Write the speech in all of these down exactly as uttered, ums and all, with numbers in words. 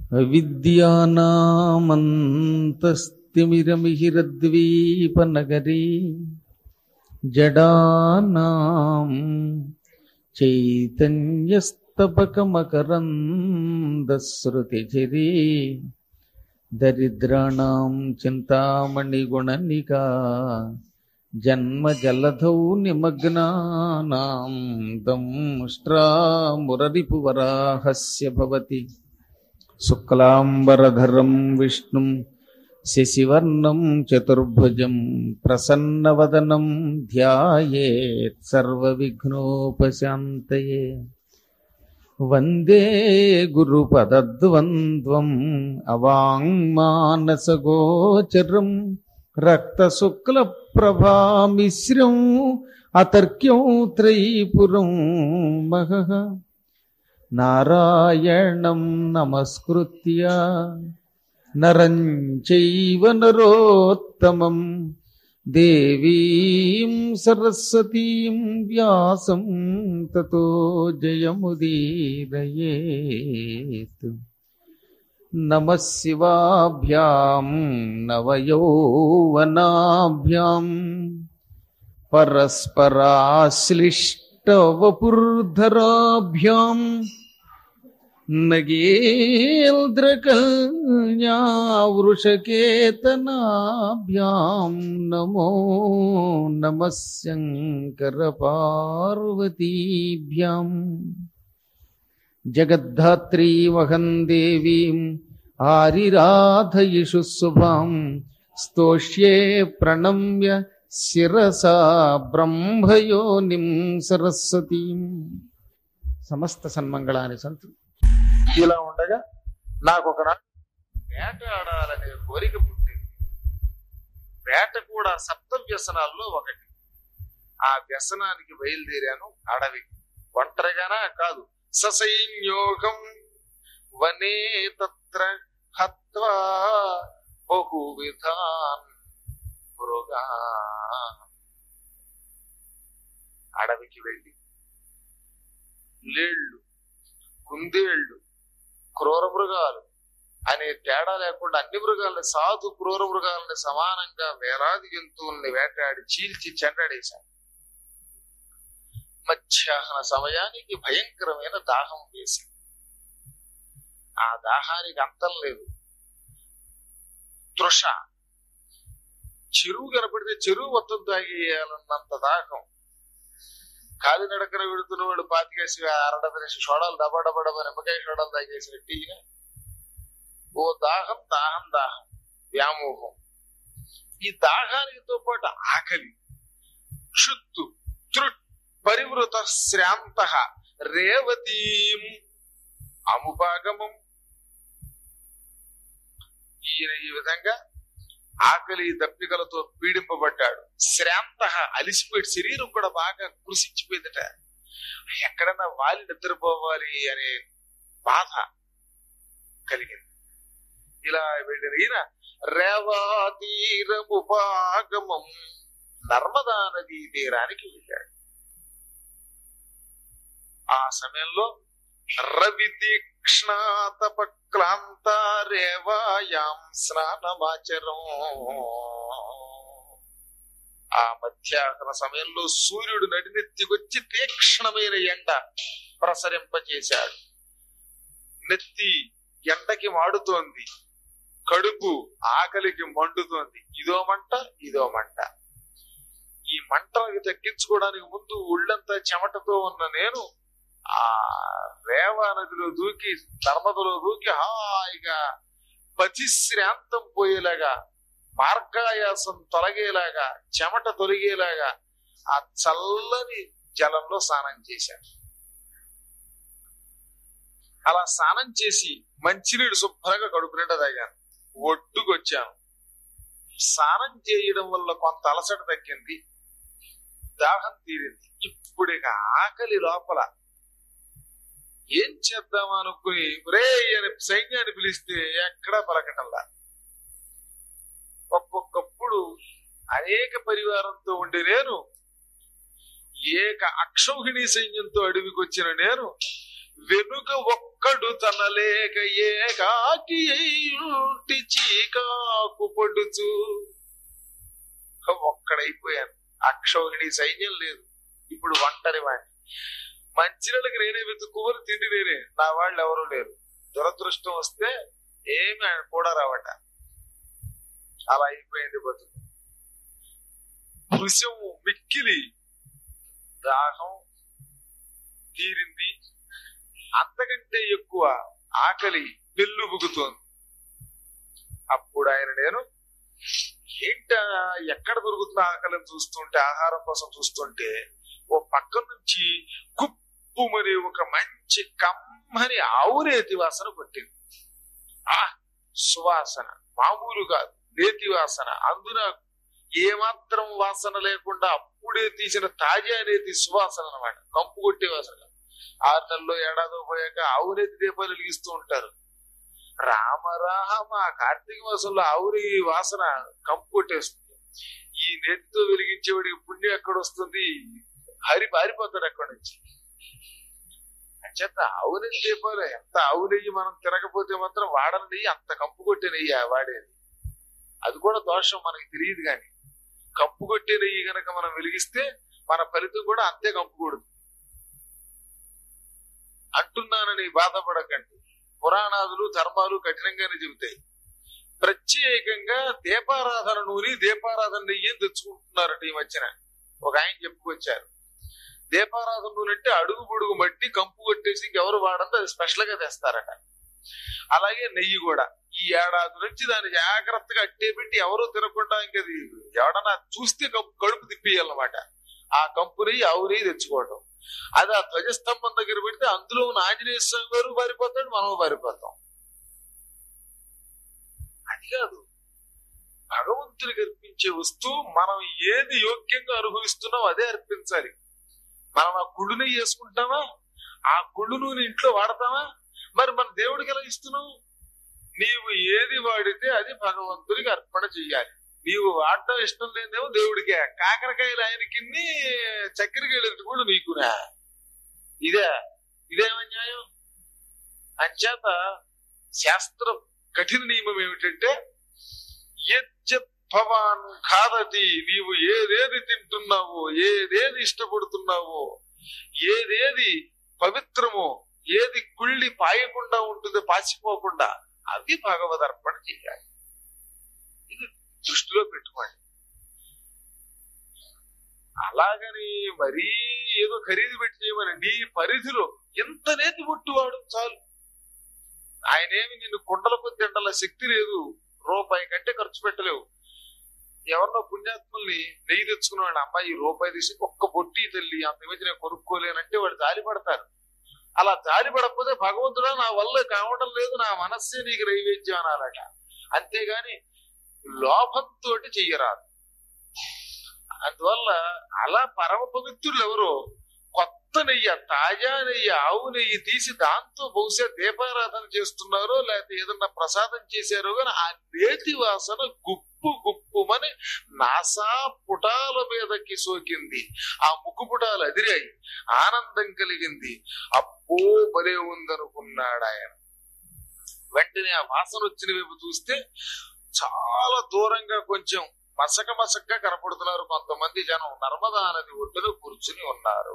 అవిద్యానామంతస్తిమిరమిహిరద్వీపనగరీ జడానాం చైతన్యస్తబకమకరందశ్రుతిఝరీ దరిద్రాణం చింతామణిగుణనికా జన్మజలధౌ నిమగ్నానాం దంష్ట్రామురరిపువరాహస్య భవతి. శుక్లాంబరధరం విష్ణుం శశివర్ణం చతుర్భుజం ప్రసన్నవదనం ధ్యాయేత్ సర్వవిఘ్నోపశాంతయే. వందే గురుపదద్వంద్వం అవాంగ్మానసగోచరం రక్తశుక్లప్రభామిశ్రం అతర్క్యం త్రైపురం మహః. నారాయణం నమస్కృత్య నరం చైవ నరోత్తమం దేవీం సరస్వతీం వ్యాసం తతో జయముదీరయేత్. నమః శివాభ్యాం నవయౌవనాభ్యాం పరస్పరాశ్లిష్టవపుర్ధరాభ్యాం నగేంద్రకల్యావృషకేతనాభ్యాం నమో నమః శంకరపార్వతీభ్యాం. జగద్ధాత్రీమహం దేవీం ఆరిరాధయిషు శుభాం స్తోష్యే ప్రణమ్య శిరసా బ్రహ్మయోనిం సరస్వతీం. సమస్త సన్మంగళాని సంతు. ఇలా ఉండగా నాకు ఒక వేట ఆడాలనే కోరిక పుట్టింది. వేట కూడా సప్త వ్యసనాల్లో ఒకటి. ఆ వ్యసనానికి బయలుదేరాను అడవికి. ఒంటరిగానా కాదు, ససైన్యోగం వనే తత్ర హత్వా బహువిధాన్ మృగా. అడవికి వెళ్ళి లేళ్లు, కుందేళ్లు, క్రూర మృగాలు అనే తేడా లేకుండా అన్ని మృగాలని, సాధు క్రూర మృగాలని సమానంగా వేలాది జంతువుల్ని వేటాడి చీల్చి చెండాడేశాను. మధ్యాహ్న సమయానికి భయంకరమైన దాహం వేసింది. ఆ దాహానికి అంతం లేదు. తృష, చెరువు కనపడితే చెరువు మొత్తం తాగేయాలన్నంత దాహం. కాలినడకన వెళుతున్న వాడు పాతికేసి అరడదనేసి సోడాలు డబా డబా డబా నిమ్మకాయ సోడాలు తాగేసినట్టు ఈయన ఓ దాహం దాహం దాహం వ్యామోహం. ఈ దాహానితో పాటు ఆకలి. క్షుత్తు తృట్ పరివృత శ్రాంత రేవతీం అముపాగమం. ఈయన ఈ విధంగా ఆకలి దప్పికలతో పీడింపబడ్డాడు. శ్రాంత అలిసిపోయి శరీరం కూడా బాగా కృషించిపోయిందట. ఎక్కడన్నా వాలి నిద్రపోవాలి అనే బాధ కలిగింది. ఇలా వెళ్ళిన ఈయన రేవాతీరముపాగమం నర్మదా నదీ తీరానికి వెళ్ళాడు. ఆ సమయంలో రవి తీక్ష్ణాతపక్లాంత రేవాయాం స్నానమాచరం. ఆ మధ్యాహ్న సమయంలో సూర్యుడు నడినెత్తికొచ్చి తీక్షణమైన ఎండ ప్రసరింపచేశాడు. నెత్తి ఎండకి మాడుతోంది, కడుపు ఆకలికి మండుతోంది. ఇదో మంట ఇదో మంట. ఈ మంటను తగ్గించుకోవడానికి ముందు ఒళ్ళంతా చెమటతో ఉన్న నేను ఆ రేవా నదిలో దూకి నర్మదలో దూకి హాయిగా పతిశ్రాంతం పోయేలాగా, మార్గాయాసం తొలగేలాగా, చెమట తొలగేలాగా ఆ చల్లని జలంలో స్నానం చేశాను. అలా స్నానం చేసి మంచినీడు శుభ్రంగా కడుపు నిండా తాగాను. ఒడ్డుకొచ్చాను. స్నానం చేయడం వల్ల కొంత అలసట తగ్గింది, దాహం తీరింది. ఇప్పుడు ఇక ఆకలి లోపల. ఏం చేద్దాం అనుకుని రే అని సైన్యాన్ని పిలిస్తే ఎక్కడా పలకటంలా. ఒక్కొక్కప్పుడు అనేక పరివారంతో ఉండే నేను, ఏక అక్షౌహిణీ సైన్యంతో అడవికి వచ్చిన నేను వెనుక ఒక్కడు తనలేక ఏకాకి అయ్యుంటి చీకాకు పడుచు. ఒక్కడైపోయాను, అక్షౌహిణి సైన్యం లేదు, ఇప్పుడు ఒంటరి వాడిని. మంచినీళ్ళకి నేనే వెతుక్కోవాలి, తిండి నేనే, నా వాళ్ళు ఎవరూ లేరు. దురదృష్టం వస్తే ఏమి ఆయన కూడా రావట. అలా అయిపోయింది బతుకు. దృశ్యం మిక్కిలి దాహం తీరింది, అంతకంటే ఎక్కువ ఆకలి పెళ్ళుబుగుతోంది. అప్పుడు ఆయన నేను ఏంట ఎక్కడ దొరుకుతున్న ఆకలిని చూస్తుంటే, ఆహారం కోసం చూస్తుంటే ఓ పక్క నుంచి కుప్పుమని ఒక మంచి కమ్మని ఆవునేతి వాసన కొట్టింది. ఆ సువాసన మామూలు కాదు, నేతి వాసన. అందున ఏమాత్రం వాసన లేకుండా అప్పుడే తీసిన తాజా నేతి సువాసన అన్నమాట, కంపు కొట్టే వాసన. ఆరు నెలలో ఏడాదో పోయాక ఆవునేతి దీపాలు వెలిగిస్తూ ఉంటారు. రామరామ కార్తీక మాసంలో ఆవుని వాసన కంపు కొట్టేస్తుంది. ఈ నేతితో వెలిగించేవాడికి పుణ్యం ఎక్కడ వస్తుంది? హరి పారిపోతాడు అక్కడి నుంచి. అంచేత ఆవు నెయ్యి దీపాలు, ఎంత ఆవు నెయ్యి మనం తినకపోతే మాత్రం వాడని నెయ్యి అంత కంపు కొట్టే నెయ్యి వాడేది. అది కూడా దోషం మనకి తెలియదు, కానీ కంపు కొట్టే నెయ్యి గనక మనం వెలిగిస్తే మన ఫలితం కూడా అంతే కంపు కొడుతుంది. అంటున్నానని బాధపడకండి, పురాణాదులు ధర్మాలు కఠినంగానే చెబుతాయి. ప్రత్యేకంగా దీపారాధన నూనె, దీపారాధన నెయ్యి తెచ్చుకుంటున్నారట ఈ మధ్యన. ఒక ఆయన చెప్పుకొచ్చారు, దీపారాధన నూనె అంటే అడుగు పొడుగు మట్టి కంపు కొట్టేసి ఇంకెవరు వాడంతో అది స్పెషల్ గా తెస్తారట. అలాగే నెయ్యి కూడా ఈ ఏడాది నుంచి దాన్ని జాగ్రత్తగా అట్టే పెట్టి ఎవరూ తినకుండా ఇంకది ఎవడన్నా చూస్తే కంపు కడుపు తిప్పియాలన్నమాట. ఆ కంపు నెయ్యి ఆవు నెయ్యి తెచ్చుకోవడం, అది ఆ ధ్వజస్తంభం దగ్గర పెడితే అందులో ఉన్న ఆంజనేయ స్వామి గారు పారిపోతాడు, మనము పారిపోతాం. అది కాదు, భగవంతుడికి అర్పించే వస్తువు మనం ఏది యోగ్యంగా అనుభవిస్తున్నాం అదే అర్పించాలి. మనం ఆ గుళ్ళు నెయ్యి వేసుకుంటామా, ఆ గుళ్ళు నూనె ఇంట్లో వాడతామా? మరి మన దేవుడికి ఎలా ఇస్తున్నావు? నీవు ఏది వాడితే అది భగవంతుడికి అర్పణ చెయ్యాలి. నీవు వాడటం ఇష్టం లేదేమో దేవుడికే. కాకరకాయలు ఆయనకి, చక్కెరకాయలు కూడా నీకునా? ఇదే ఇదేమన్యాయం? అంచేత శాస్త్ర కఠిన నియమం ఏమిటంటే, భవాన్ ఖాదతి, నీవు ఏదేది తింటున్నావో, ఏదేది ఇష్టపడుతున్నావో, ఏదేది పవిత్రమో, ఏది కుళ్ళి పాయకుండా ఉంటుంది, పాసిపోకుండా, అవి భగవదర్పణ చేయాలి. ఇది దృష్టిలో పెట్టుకోండి. అలాగని మరీ ఏదో ఖరీదు పెట్టి చేయమని నీ పరిధిలో ఎంత నేతి పుట్టువాడు చాలు. ఆయనేమి నిన్ను కుండలకు తిండల శక్తి లేదు, రూపాయి కంటే ఖర్చు పెట్టలేవు. ఎవరినో పుణ్యాత్ముల్ని నెయ్యి తెచ్చుకున్నాడు, అమ్మాయి రూపాయి తీసి ఒక్క బొట్టి తల్లి అంత ఇమేజ్ నేను కొనుక్కోలేనంటే వాడు జాలి పడతారు. అలా జాలి పడకపోతే భగవంతుడా నా వల్ల కావడం లేదు, నా మనస్సే నీకు నైవేద్యం అనాలట. అంతేగాని లోభంతో చెయ్యరాదు. అందువల్ల అలా పరమ పవిత్రులు ఎవరో కొత్త నెయ్యి, తాజా నెయ్యి, ఆవు నెయ్యి తీసి దాంతో బహుశా దీపారాధన చేస్తున్నారో లేకపోతే ఏదన్నా ప్రసాదం చేశారో కానీ ఆ నేతి వాసన గుప్పు గుప్పుమని నాసా పుటాల మీదకి సోకింది. ఆ ముక్కు పుటాలు అదిరాయి, ఆనందం కలిగింది. అబ్బో భలే ఉందనుకున్నాడు ఆయన. వెంటనే ఆ వాసన వచ్చిన వైపు చూస్తే చాలా దూరంగా కొంచెం మసక మసకగా కనపడుతున్నారు కొంతమంది జనం. నర్మదా నది ఒడ్డున కూర్చుని ఉన్నారు.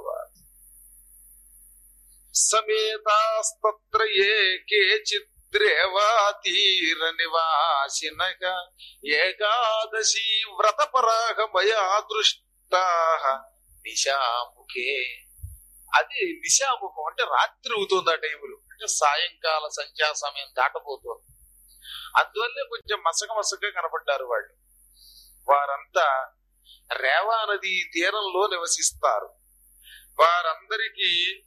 సమేతాస్తత్ర ఏకేచిద్రేవా తీర నివాసినగా ఏకాదశి వ్రతపరాగ మయా దృష్టాః నిశాముఖే. అది నిశాముఖం అంటే రాత్రి అవుతుంది. ఆ టైములు అంటే సాయంకాల సంధ్యా సమయం దాటబోతోంది. అందువల్లే కొంచెం మసక మసకగా కనపడ్డారు వాళ్ళు. వారంతా రేవా నది తీరంలో నివసిస్తారు. వారందరికీ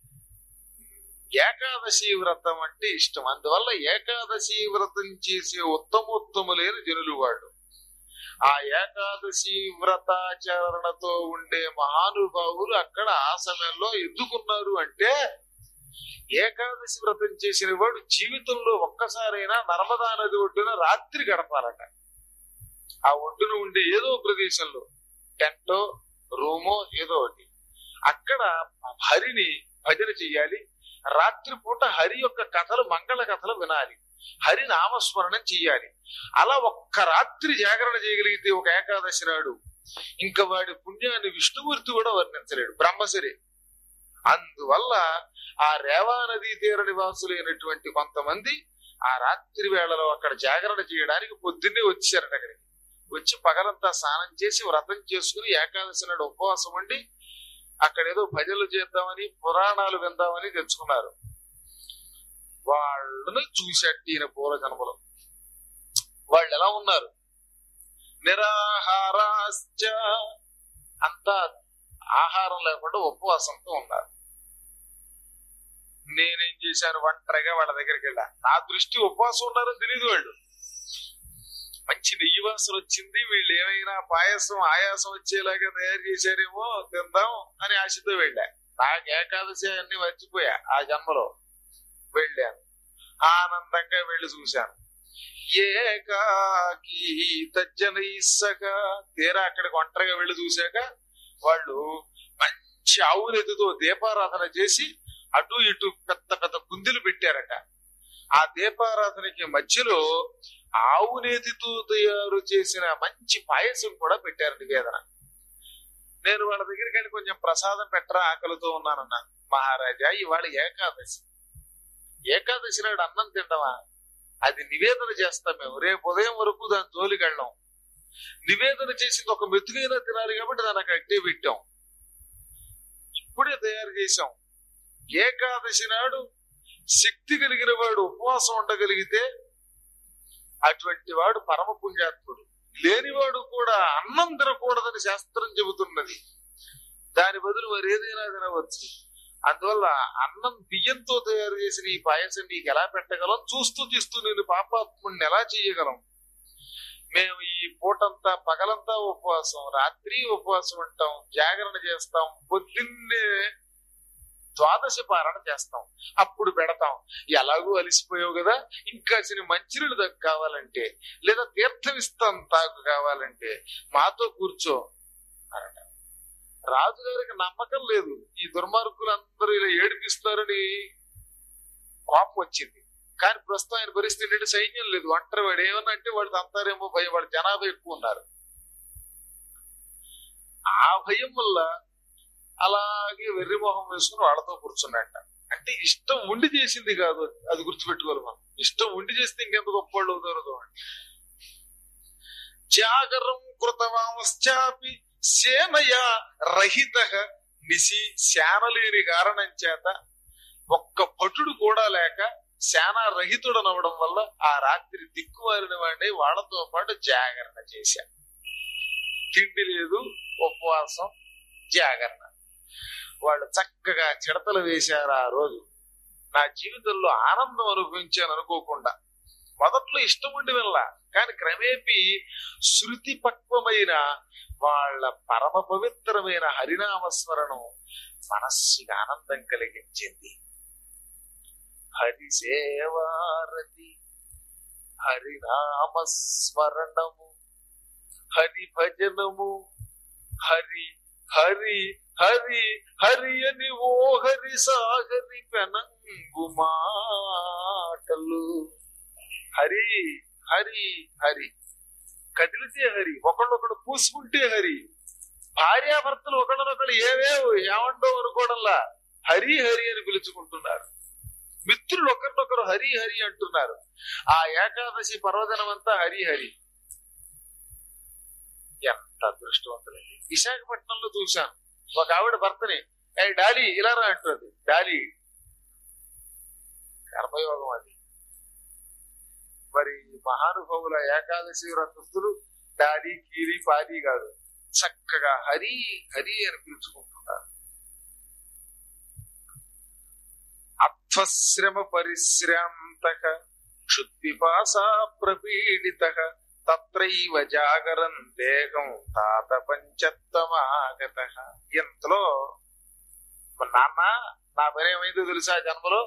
ఏకాదశి వ్రతం అంటే ఇష్టం. అందువల్ల ఏకాదశి వ్రతం చేసే ఉత్తమోత్తములైన జనులు వాళ్ళు. ఆ ఏకాదశి వ్రతాచరణతో ఉండే మహానుభావులు అక్కడ ఆ సమయంలో ఎందుకున్నారు అంటే, ఏకాదశి వ్రతం చేసిన వాడు జీవితంలో ఒక్కసారైనా నర్మదా నది ఒడ్డున రాత్రి గడపాలట. ఆ ఒడ్డున ఉండే ఏదో ప్రదేశంలో టెంటో రూమో ఏదో ఒకటి, అక్కడ హరిని భజన చెయ్యాలి. రాత్రిపూట హరి యొక్క కథలు మంగళ కథలు వినాలి, హరి నామస్మరణం చెయ్యాలి. అలా ఒక్క రాత్రి జాగరణ చేయగలిగితే ఒక ఏకాదశి నాడు ఇంకా వాడి పుణ్యాన్ని విష్ణుమూర్తి కూడా వర్ణించలేడు, బ్రహ్మసరి. అందువల్ల ఆ రేవా నదీ తీర నివాసులైనటువంటి కొంతమంది ఆ రాత్రి వేళలో అక్కడ జాగరణ చేయడానికి పొద్దున్నే వచ్చారట. అక్కడికి వచ్చి పగలంతా స్నానం చేసి వ్రతం చేసుకుని ఏకాదశి నాడు ఉపవాసం ఉండి అక్కడ ఏదో భజనలు చేద్దామని పురాణాలు విందామని తెచ్చుకున్నారు. వాళ్ళని చూసేట్టు ఈయన పూర్వ జన్మలో వాళ్ళు ఎలా ఉన్నారు? నిరాహారాశ్చ, అంతా ఆహారం లేకుండా ఉపవాసంతో ఉన్నారు. నేనేం చేశాను, ఒంటరిగా వాళ్ళ దగ్గరికి వెళ్ళా. నా దృష్టి ఉపవాసం ఉన్నారని తెలియదు. వాళ్ళు మంచి నెయ్యి వాసన వచ్చింది, వీళ్ళు ఏమైనా పాయసం ఆయాసం వచ్చేలాగా తయారు చేశారేమో తిందాం అని ఆశతో వెళ్ళా. నాకు ఏకాదశి అన్ని మర్చిపోయా. ఆ జన్మలో వెళ్ళాను, ఆనందంగా వెళ్ళి చూశాను. ఏకాకి తజ్జనైస్సగా తీరా అక్కడికి ఒంటరిగా వెళ్ళి చూశాక వాళ్ళు మంచి ఆవునెతితో దీపారాధన చేసి అటు ఇటు పెద్ద పెద్ద కుందులు పెట్టారట. ఆ దీపారాధనకి మధ్యలో ఆవునేతితో తయారు చేసిన మంచి పాయసం కూడా పెట్టారు నివేదన. నేను వాళ్ళ దగ్గరికి వెళ్ళి కొంచెం ప్రసాదం పెట్టరా, ఆకలితో ఉన్నానన్నా. మహారాజా, ఇవాళ ఏకాదశి, ఏకాదశి నాడు అన్నం తింటామా? అది నివేదన చేస్తాం మేము, రేపు ఉదయం వరకు దాని జోలికి వెళ్ళాం. నివేదన చేసింది ఒక మెతుకైనా తినాలి కాబట్టి దానికి అట్టే పెట్టాం, ఇప్పుడే తయారు చేశాం. ఏకాదశి నాడు శక్తి కలిగిన వాడు ఉపవాసం ఉండగలిగితే అటువంటి వాడు పరమ పుణ్యాత్ముడు. లేనివాడు కూడా అన్నం తినకూడదని శాస్త్రం చెబుతున్నది. దాని బదులు మరి ఏదైనా తినవచ్చు. అందువల్ల అన్నం బియ్యంతో తయారు చేసిన ఈ పాయసం నీకు ఎలా పెట్టగలం? చూస్తూ తీస్తూ నేను పాపాత్ముడిని ఎలా చేయగలం? మేము ఈ పూటంతా పగలంతా ఉపవాసం, రాత్రి ఉపవాసం ఉంటాం, జాగరణ చేస్తాం, పొద్దున్నే ద్వాదశి పారణ చేస్తాం, అప్పుడు పెడతాం. ఎలాగూ అలిసిపోయావు కదా, ఇంకా చిన్న మంచినీళ్ళు దగ్గర కావాలంటే లేదా తీర్థం ఇస్తాం తాకు కావాలంటే మాతో కూర్చో అన్నట. రాజుగారికి నమ్మకం లేదు, ఈ దుర్మార్గులందరూ ఇలా ఏడిపిస్తారని కోపం వచ్చింది. కానీ ప్రస్తుతం ఆయన పరిస్థితి ఏంటంటే సైన్యం లేదు, ఒంటరి వాడు. ఏమన్నా అంటే వాళ్ళు తంతారేమో భయం, వాడు జనాభా ఎక్కువ ఉన్నారు. ఆ భయం వల్ల అలాగే వెర్రిమోహం వేసుకుని వాళ్ళతో కూర్చున్నట్ట. అంటే ఇష్టం ఉండి చేసింది కాదు, అది గుర్తుపెట్టుకోవాలి మనం. ఇష్టం ఉండి చేస్తే ఇంకెంత గొప్పవాళ్ళు అవుతారో. జాగరం కృతవాంశ్చాపి సేనయా రహిత నిసి, సేనలేని కారణం చేత ఒక్క భటుడు కూడా లేక సేనా రహితుడనవడం వల్ల ఆ రాత్రి దిక్కుమారిన వాడిని వాళ్ళతో పాటు జాగరణ చేశా. తిండి లేదు, ఉపవాసం, జాగరణ. వాళ్ళు చక్కగా చిడతలు వేశారు. ఆ రోజు నా జీవితంలో ఆనందం అనుభవించాను అనుకోకుండా. మొదట్లో ఇష్టం ఉండి వెళ్ళ, కానీ క్రమేపీ శృతి పక్వమైన వాళ్ళ పరమ పవిత్రమైన హరినామస్మరణం మనస్సుకి ఆనందం కలిగించింది. హరిసేవారతి, హరినామస్మరణము, హరి భజనము, హరి హరి హరి హరి అని ఓ హరి సాగరి పెనంగు మాటలు. హరి హరి హరి, కదిలితే హరి, ఒకళ్ళొకడు పూసుకుంటే హరి. భార్యాభర్తలు ఒకళ్ళనొకళ్ళు ఏవేవు ఏమండో అనుకోవడంలా హరి హరి అని పిలుచుకుంటున్నారు. మిత్రులు ఒకరినొకరు హరి హరి అంటున్నారు. ఆ ఏకాదశి పర్వదినం అంతా హరి హరి. ఎంత అదృష్టవంతులండి. విశాఖపట్నంలో చూశాను, ఒక ఆవిడ భర్తని ఏ డాలీ ఇలా రా అంటుంది. డాలీ కర్మయోగం అది. మరి మహానుభావుల ఏకాదశి వ్రతస్థులు డాలీ కీరి పాది కాదు, చక్కగా హరి హరి అని పిలుచుకుంటున్నారు. అత్వశ్రమ పరిశ్రాంతః క్షుత్పిపాసా ప్రపీడితః తత్రైవ జాగరం దేహం తాత పంచత్తమాగతః. ఎంతలో నాన్న నా పని ఏమైందో తెలుసా? జన్మలో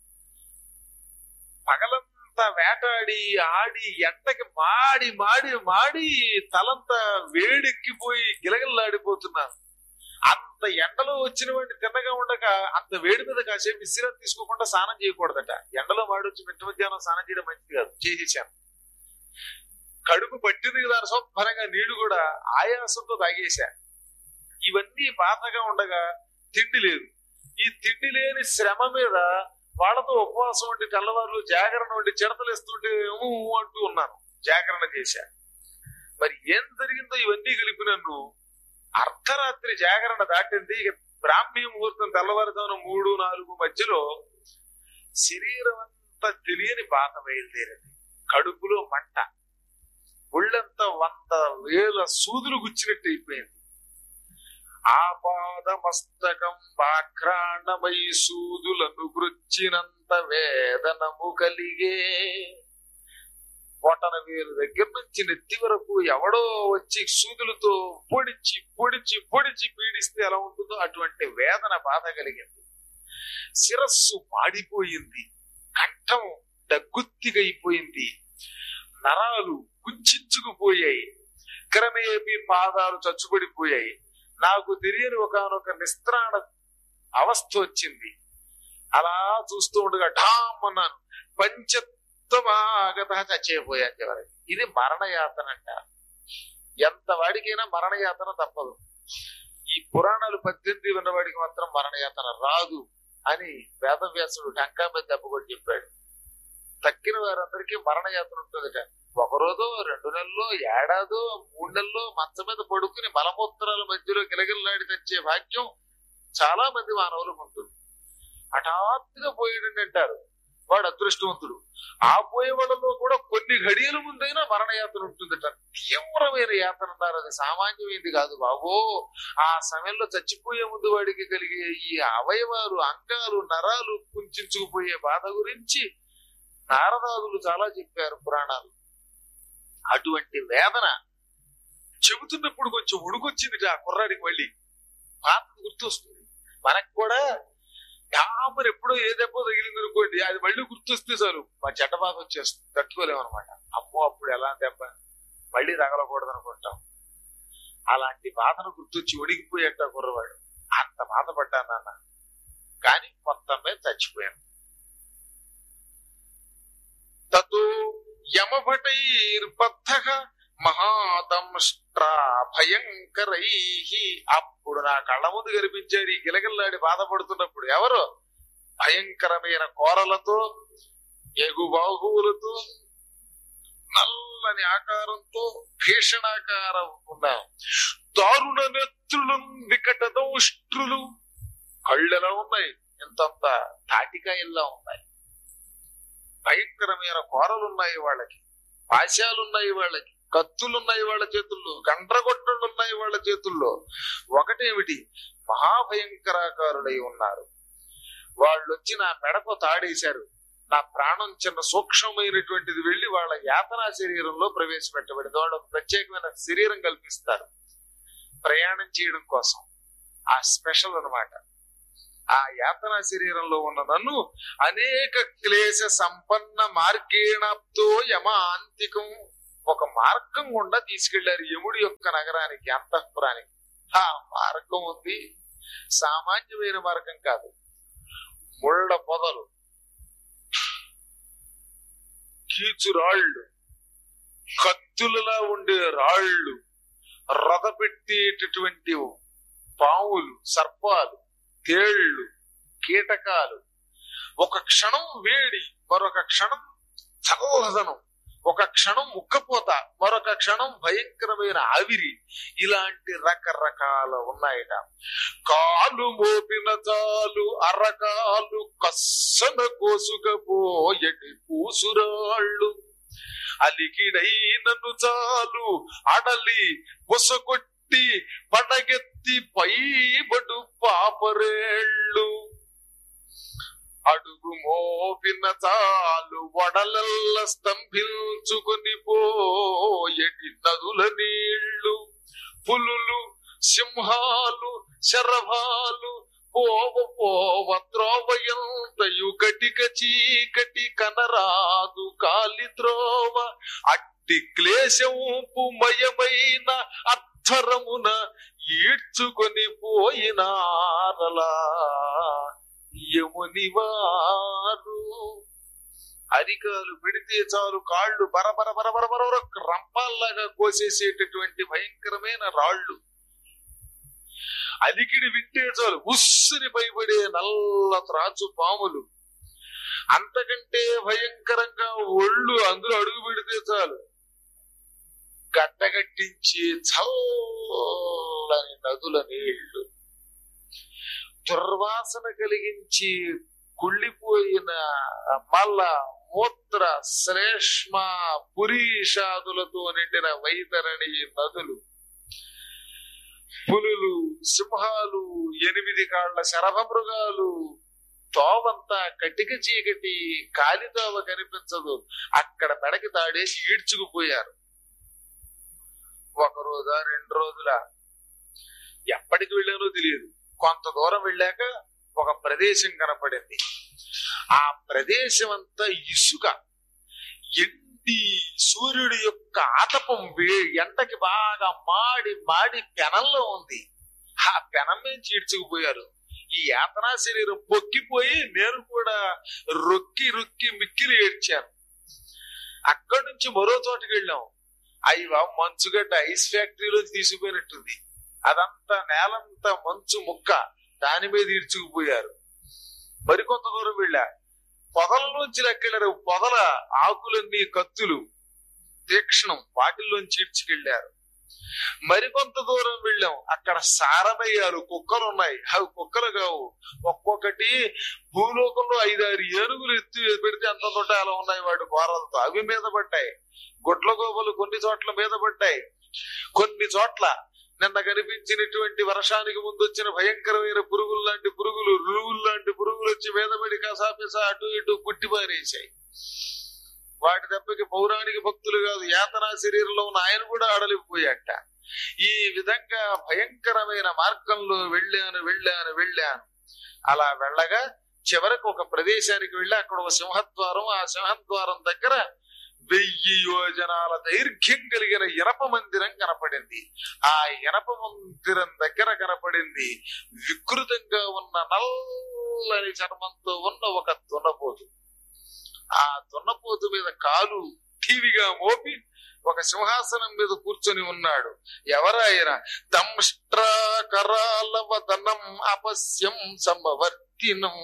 పగలంతా వేటాడి ఆడి ఎండకి మాడి మాడి మాడి తలంతా వేడెక్కిపోయి గిలగిల్లాడిపోతున్నాను. అంత ఎండలో వచ్చిన వాడిని తిన్నగా ఉండక అంత వేడి మీద కాసేపు విశ్రాంతి తీసుకోకుండా స్నానం చేయకూడదట. ఎండలో వాడు వచ్చి మిట్ట మధ్యాహ్నం స్నానం చేయడం మంచిది కాదు. చేసేసాను. కడుపు పట్టింది కదా శుభ్రంగా నీళ్లు కూడా ఆయాసంతో తాగేశా. ఇవన్నీ బాధగా ఉండగా తిండి లేదు. ఈ తిండి లేని శ్రమ మీద వాళ్ళతో ఉపవాసం వంటి తెల్లవారులు జాగరణ వంటి చిడతలేస్తుంటే ఊ అంటూ ఉన్నాను. జాగరణ చేశా. మరి ఏం జరిగిందో ఇవన్నీ కలిపి నన్ను అర్ధరాత్రి జాగరణ దాటింది. ఇక బ్రాహ్మీ ముహూర్తం తెల్లవారుజామున మూడు నాలుగు మధ్యలో శరీరం అంతా తెలియని బాధ బయలుదేరింది. కడుపులో మంట, ఒళ్ళంతా వంద వేల సూదులు గుచ్చినట్టు అయిపోయింది. ఆపాదమస్తకం బాఘ్రాణమై సూదులను గుచ్చినంత వేదనము కలిగే. పొటన వేలు దగ్గర నుంచి నెత్తి వరకు ఎవడో వచ్చి సూదులతో పొడిచి పొడిచి పొడిచి పీడిస్తే ఎలా ఉంటుందో అటువంటి వేదన బాధ కలిగింది. శిరస్సు మాడిపోయింది, కంఠం దగ్గుత్తిగైపోయింది, నరాలు కుంచుకుపోయాయి, క్రమేపీ పాదాలు చచ్చుబడిపోయాయి. నాకు తెలియని ఒకనొక నిస్త్రాణ అవస్థ వచ్చింది. అలా చూస్తూ ఉండగా ఢామ్ అన్నాను. పంచత్వమాగత చచ్చిపోయాను చివరికి. ఇది మరణయాతన అంట. ఎంత వాడికైనా మరణయాతన తప్పదు. ఈ పురాణాలు పద్దెనిమిది విన్నవాడికి మాత్రం మరణయాతన రాదు అని వేదవ్యాసుడు టంకా మీద దెబ్బకొట్టి చెప్పాడు. తక్కిన వారందరికీ మరణయాతన ఉంటుందిట. ఒక రోజు, రెండు నెలల్లో, ఏడాదో, మూడు నెలల్లో మంచం మీద పడుకుని మలమూత్రాల మధ్యలో గిలగిల్లాడి తెచ్చే భాగ్యం చాలా మంది మానవులకు ఉంటుంది. హఠాత్తుగా పోయేటండి అంటారు, వాడు అదృష్టవంతుడు. ఆ పోయే వాళ్ళలో కూడా కొన్ని ఘడియల ముందైనా మరణయాతన ఉంటుందట. తీవ్రమైన యాతన అన్నారు. అది సామాన్యమైంది కాదు బాబో. ఆ సమయంలో చచ్చిపోయే ముందు వాడికి కలిగే ఈ అవయవాలు, అంగాలు, నరాలు కుంచుకుపోయే బాధ గురించి నారదాదులు చాలా చెప్పారు పురాణాలు. అటువంటి వేదన చెబుతున్నప్పుడు కొంచెం ఉడుకొచ్చింది ఆ కుర్రాడికి. మళ్ళీ పాత గుర్తొస్తుంది. మనకు కూడా డామర్ ఎప్పుడో ఏ దెబ్బ తగిలింది అనుకోండి, అది మళ్ళీ గుర్తొస్తే చాలు మా చెడ్డ బాధ వచ్చేస్తుంది, తట్టుకోలేము అనమాట. అమ్మో అప్పుడు ఎలా దెబ్బ మళ్ళీ తగలకూడదు అనుకుంటాం. అలాంటి బాధను గుర్తొచ్చి ఒడిగిపోయేట కుర్రవాడు. అంత బాధపడ్డా నాన్న, కానీ మొత్తం మీద చచ్చిపోయాను. తతో యమభటైర్బద్ధః మహాదంష్ట్రా భయంకరై. అప్పుడు నా కళ్ళ ముందు కనిపించారు ఈ గిలగిల్లాడి బాధపడుతున్నప్పుడు ఎవరు? భయంకరమైన కోరలతో, ఎగుబాహువులతో, నల్లని ఆకారంతో, భీషణాకారం ఉన్న దారుణ నేత్రులు, వికట దౌష్ట్రులు. కళ్ళెలా ఉన్నాయి? ఎంతంత తాటికాయల్లా ఉన్నాయి. భయంకరమైన కోరలున్నాయి వాళ్ళకి, పాశాలున్నాయి వాళ్ళకి, కత్తులున్నాయి వాళ్ళ చేతుల్లో, గండ్రగొట్టలు ఉన్నాయి వాళ్ళ చేతుల్లో. ఒకటేమిటి, మహాభయంకరాకారులై ఉన్నారు. వాళ్ళు వచ్చి నా మెడకు తాడేశారు. నా ప్రాణం చిన్న సూక్ష్మమైనటువంటిది వెళ్లి వాళ్ళ యాతనా శరీరంలో ప్రవేశపెట్టబడింది. వాళ్ళు ప్రత్యేకమైన శరీరం కల్పిస్తారు ప్రయాణం చేయడం కోసం. ఆ స్పెషల్ అన్నమాట. ఆ యాతనా శరీరంలో ఉన్న నన్ను అనేక క్లేశ సంపన్న మార్గేణాప్తో యమాంతికం, ఒక మార్గం గుండా తీసుకెళ్లారు యముడి యొక్క నగరానికి, అంతఃపురానికి. ఆ మార్గం ఉంది, సామాన్యమైన మార్గం కాదు. ముళ్ళ పొదలు, కీచురాళ్లు, కత్తులలా ఉండే రాళ్లు, రథ పెట్టేటటువంటి పాములు, సర్పాలు, తేళ్లు, కీటకాలు, ఒక క్షణం వేడి, మరొక క్షణం చల్లదనం, ఒక క్షణం ఉక్కపోత, మరొక క్షణం భయంకరమైన ఆవిరి. ఇలాంటి రకరకాల ఉన్నాయట. కాలు మోపిన చాలు అరకాలు కస్సన కోసుకపోయటి పూసురాళ్ళు, అలికిడైనను చాలు అడలి బొసగొట్టి పడగెత్తి పైబడు పాపరేళ్ళు, అడుగు మోపిన చాలు వడలల్ల స్తంభించుకుని పోయటి నదుల నీళ్లు, పులులు, సింహాలు, శరభాలు పోవ పోవ త్రోవయంతయు కటిక చీకటి కనరాదు కాలి త్రోవ, అట్టి క్లేశంపు మయమైన అద్ధరమున ఈడ్చుకొని పోయినారలా యముని వారు. అరికాలు పెడితే చాలు కాళ్ళు బరబర బరబర బరబర రంపాల్లాగా కోసేసేటటువంటి భయంకరమైన రాళ్ళు. అలికిడి వింటే చాలు ఉస్సుని పైబడే నల్ల త్రాచు పాములు. అంతకంటే భయంకరంగా ఒళ్ళు అందులో అడుగు పెడితే చాలు గడ్డగట్టించి చల్లని నదుల నీళ్లు, దుర్వాసన కలిగించి కుళ్ళిపోయిన మల్ల మూత్ర శ్లేష్మ పురీషాదులతో నిండిన వైతరణి నదులు, పులులు, సింహాలు, ఎనిమిది కాళ్ల శరభమృగాలు, తోవంతా కటిక చీకటి, కాలితోవ కనిపించదు. అక్కడ మెడకి తాడేసి ఈడ్చుకుపోయారు. ఒక రోజా రెండు రోజుల ఎప్పటికి వెళ్ళానో తెలియదు. కొంత దూరం వెళ్ళాక ఒక ప్రదేశం కనపడింది. ఆ ప్రదేశం అంతా ఇసుక, ఎండి సూర్యుడి యొక్క ఆతపం ఎండకి బాగా మాడి మాడి పెనంలో ఉంది. ఆ పెనం మీద చీడ్చుకుపోయారు. ఈ యాతనా శరీరం పొక్కిపోయి నేను కూడా రొక్కి రొక్కి మిక్కిలి ఏడ్చాను. అక్కడి నుంచి మరో చోటకి వెళ్ళాం. అయ్యా మంచుగడ్డ ఐస్ ఫ్యాక్టరీలో తీసుకుపోయినట్టుంది. అదంతా నేలంతా మంచు ముక్క, దాని మీద ఈడ్చుకుపోయారు. మరికొంత దూరం వెళ్ళా, పొదల్లోంచి లెక్కెళ్ళారు. పొదల ఆకులన్నీ కత్తులు తీక్షణం, వాటిల్లోంచి ఈడ్చుకెళ్లారు. మరికొంత దూరం వెళ్ళాం, అక్కడ సారమయ్యారు కుక్కలు ఉన్నాయి. అవి కుక్కలు కావు, ఒక్కొక్కటి భూలోకంలో ఐదారు ఏనుగులు ఎత్తి పెడితే అంత తోట అలా ఉన్నాయి వాటి కోరలతో. అవి మీద పడ్డాయి. గుడ్ల గోబలు కొన్ని చోట్ల మీద పడ్డాయి. కొన్ని చోట్ల నిన్న కనిపించినటువంటి వర్షానికి ముందు వచ్చిన భయంకరమైన పురుగులు లాంటి పురుగులు, రులువులు లాంటి పురుగులు వచ్చి మీదపడి కసాపిసా అటు ఇటు కుట్టిపారేశాయి. వాటి దెబ్బకి పౌరాణిక భక్తులు కాదు, యాతనా శరీరంలో ఉన్న ఆయన కూడా అడలిపోయాట. ఈ విధంగా భయంకరమైన మార్గంలో వెళ్ళాను వెళ్ళాను వెళ్ళాను అలా వెళ్ళగా చివరకు ఒక ప్రదేశానికి వెళ్ళి అక్కడ ఒక సింహద్వారం. ఆ సింహద్వారం దగ్గర వెయ్యి యోజనాల దైర్ఘ్యం కలిగిన ఇనప మందిరం కనపడింది. ఆ ఇనప మందిరం దగ్గర కనపడింది వికృతంగా ఉన్న నల్లని చర్మంతో ఉన్న ఒక దున్నపోతు. ఆ దున్నపోతు మీద కాలు ఠీవిగా మోపి ఒక సింహాసనం మీద కూర్చొని ఉన్నాడు. ఎవరాయన? దంష్ట్రాకరాలవదనం అపస్యం సమవర్తినం.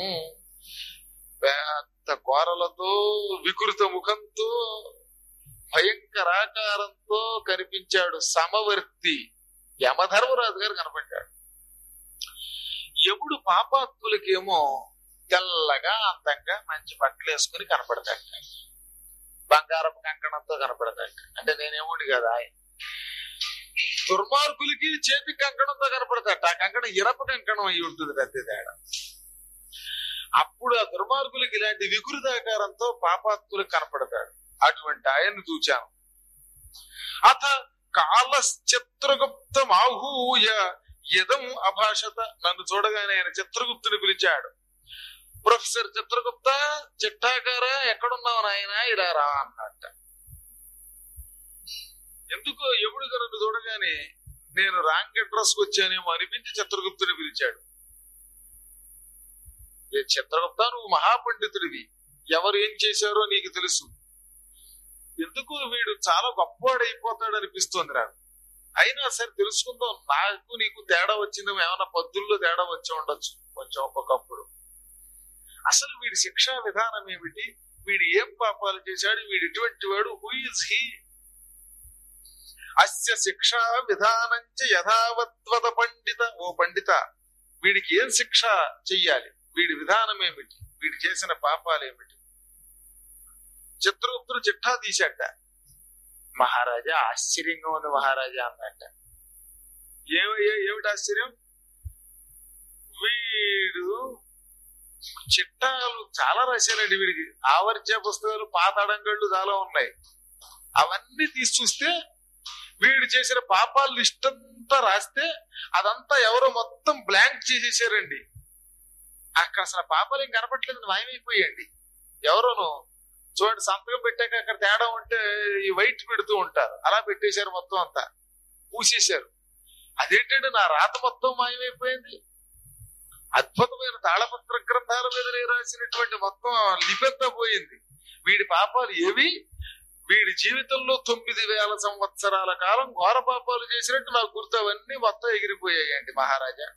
పెద్ద కోరలతో, వికృత ముఖంతో, భయంకరాకారంతో కనిపించాడు సమవర్తి. యమధర్మరాజు గారు కనపడ్డాడు. యముడు పాపాత్ములకేమో తెల్లగా అందంగా మంచి బట్టలు వేసుకుని కనపడతాడు, బంగారపు కంకణంతో కనపడతాడు. అంటే నేనేమోండి కదా, దుర్మార్గులకి చేతి కంకణంతో కనపడతాడు. ఆ కంకణం ఇరప కంకణం అయి ఉంటుంది అంతే తేడా. అప్పుడు ఆ దుర్మార్గులకి ఇలాంటి వికృతాకారంతో పాపాత్ములకు కనపడతాడు. అటువంటి ఆయన్ని చూచాను. అథ కాలశ్చిత్రగుప్తం ఆహూయ యదం అభాషత. నన్ను చూడగానే ఆయన చిత్రగుప్తుని పిలిచాడు. ప్రొఫెసర్ చిత్రగుప్త, చిట్టాకార, ఎక్కడున్నావు నాయన, ఇలా రా అన్నట్ట. ఎందుకో ఎప్పుడు నన్ను చూడగానే నేను రాంగ్ అడ్రస్ కు వచ్చానేమో అనిపించి చిత్రగుప్తుని పిలిచాడు. ఏ చిత్రగుప్త, నువ్వు మహాపండితుడివి, ఎవరు ఏం చేశారో నీకు తెలుసు. ఎందుకు వీడు చాలా గొప్పవాడైపోతాడు అనిపిస్తోంది నాకు. అయినా సరే తెలుసుకుందాం. నాకు నీకు తేడా వచ్చిందేమో, ఏమైనా పద్దుల్లో తేడా వచ్చి ఉండొచ్చు కొంచెం ఒక్కొక్కప్పుడు. అసలు వీడి శిక్షా విధానం ఏమిటి, వీడు ఏం పాపాలు చేశాడు, వీడు ఇటువంటి వాడు, హూ ఇస్ హీ? అస్య శిక్షా విధానంచ యథావత్వత పండిత. ఓ పండిత, వీడికి ఏం శిక్ష చెయ్యాలి, వీడి విధానం ఏమిటి, వీడు చేసిన పాపాలు ఏమిటి? చిత్రగుప్తుడు చిట్టా తీశాట. మహారాజా, ఆశ్చర్యంగా ఉంది మహారాజా అన్నట్ట. ఏమయ్యా, ఏమిటి ఆశ్చర్యం? వీడు చిట్టాలు చాలా రాశానండి. వీడికి ఆవర్జ్య పుస్తకాలు, పాత అడంగళ్ళు చాలా ఉన్నాయి. అవన్నీ తీసి చూస్తే వీడు చేసిన పాపాలు లిస్ట్ అంతా రాస్తే అదంతా ఎవరో మొత్తం బ్లాంక్ చేసేసారండి. అక్కడ అసలు పాపాలు ఏం కనపట్లేదు, మాయమైపోయాయండి. ఎవరోను చూడండి, సంతకం పెట్టాక అక్కడ తేడా ఉంటే ఈ వైట్ పెడుతూ ఉంటారు, అలా పెట్టేశారు, మొత్తం అంతా పూసేశారు. అదేంటంటే నా రాత మొత్తం మాయమైపోయింది. అద్భుతమైన తాళపత్ర గ్రంథాల మీద రాసినటువంటి మొత్తం లిపెంతా పోయింది. వీడి పాపాలు ఏవి? వీడి జీవితంలో తొమ్మిది వేల సంవత్సరాల కాలం ఘోర పాపాలు చేసినట్టు నాకు గుర్తు అవన్నీ మొత్తం ఎగిరిపోయాయండి మహారాజా.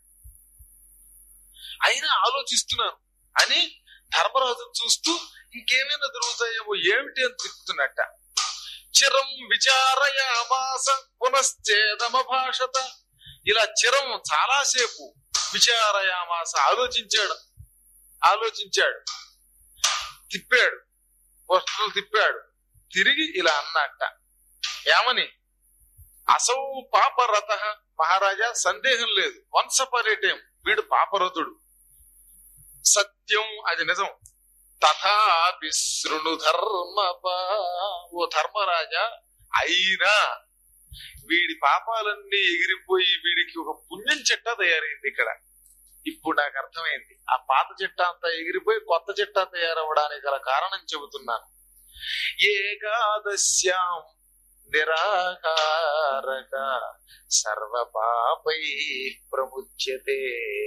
అయినా ఆలోచిస్తున్నాను అని ధర్మరాజును చూస్తూ ఇంకేమైనా దొరుకుతాయేమో ఏమిటి అని తిప్పుతున్నట్ట. చిరం విచారయామాస పునశ్చేదమ భాషత. ఇలా చిరం చాలాసేపు విచారయామాస ఆలోచించాడు ఆలోచించాడు తిప్పాడు, వస్తువులు తిప్పాడు. తిరిగి ఇలా అన్నట్ట, ఏమని? అసౌ పాపరత. మహారాజా సందేహం లేదు, వన్స్ అపాన్ ఏ టైం వీడు పాపరతుడు, సత్యం, అది నిజం. తథాపి శృణు ధర్మపా. ఓ ధర్మరాజా, అయినా వీడి పాపాలన్నీ ఎగిరిపోయి వీడికి ఒక పుణ్యం చెట్ట తయారైంది ఇక్కడ. ఇప్పుడు నాకు అర్థమైంది. ఆ పాత చెట్ట అంతా ఎగిరిపోయి కొత్త చెట్ట తయారవడానికి గల కారణం చెబుతున్నాను. ఏకాదశ్యాం నిరాకారక సర్వ పాపై ప్రముచ్యతే.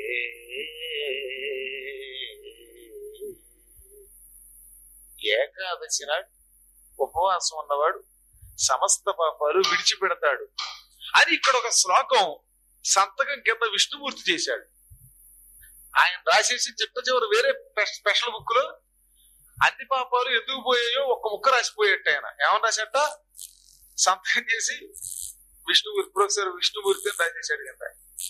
ఏకాదశి నాడు ఉపవాసం ఉన్నవాడు సమస్త పాపాలు విడిచిపెడతాడు అని ఇక్కడ ఒక శ్లోకం సంతకం కింద విష్ణుమూర్తి చేశాడు. ఆయన రాసేసి చిట్ట చివరి వేరే స్పెషల్ బుక్ లో అన్ని పాపాలు ఎందుకు పోయాయో ఒక్క ముక్క రాసిపోయేట. ఆయన ఏమన్నా రాసేట సంతకం చేసి విష్ణుమూర్తి, ప్రొఫెసర్ విష్ణుమూర్తి అని రాసేశాడు కింద.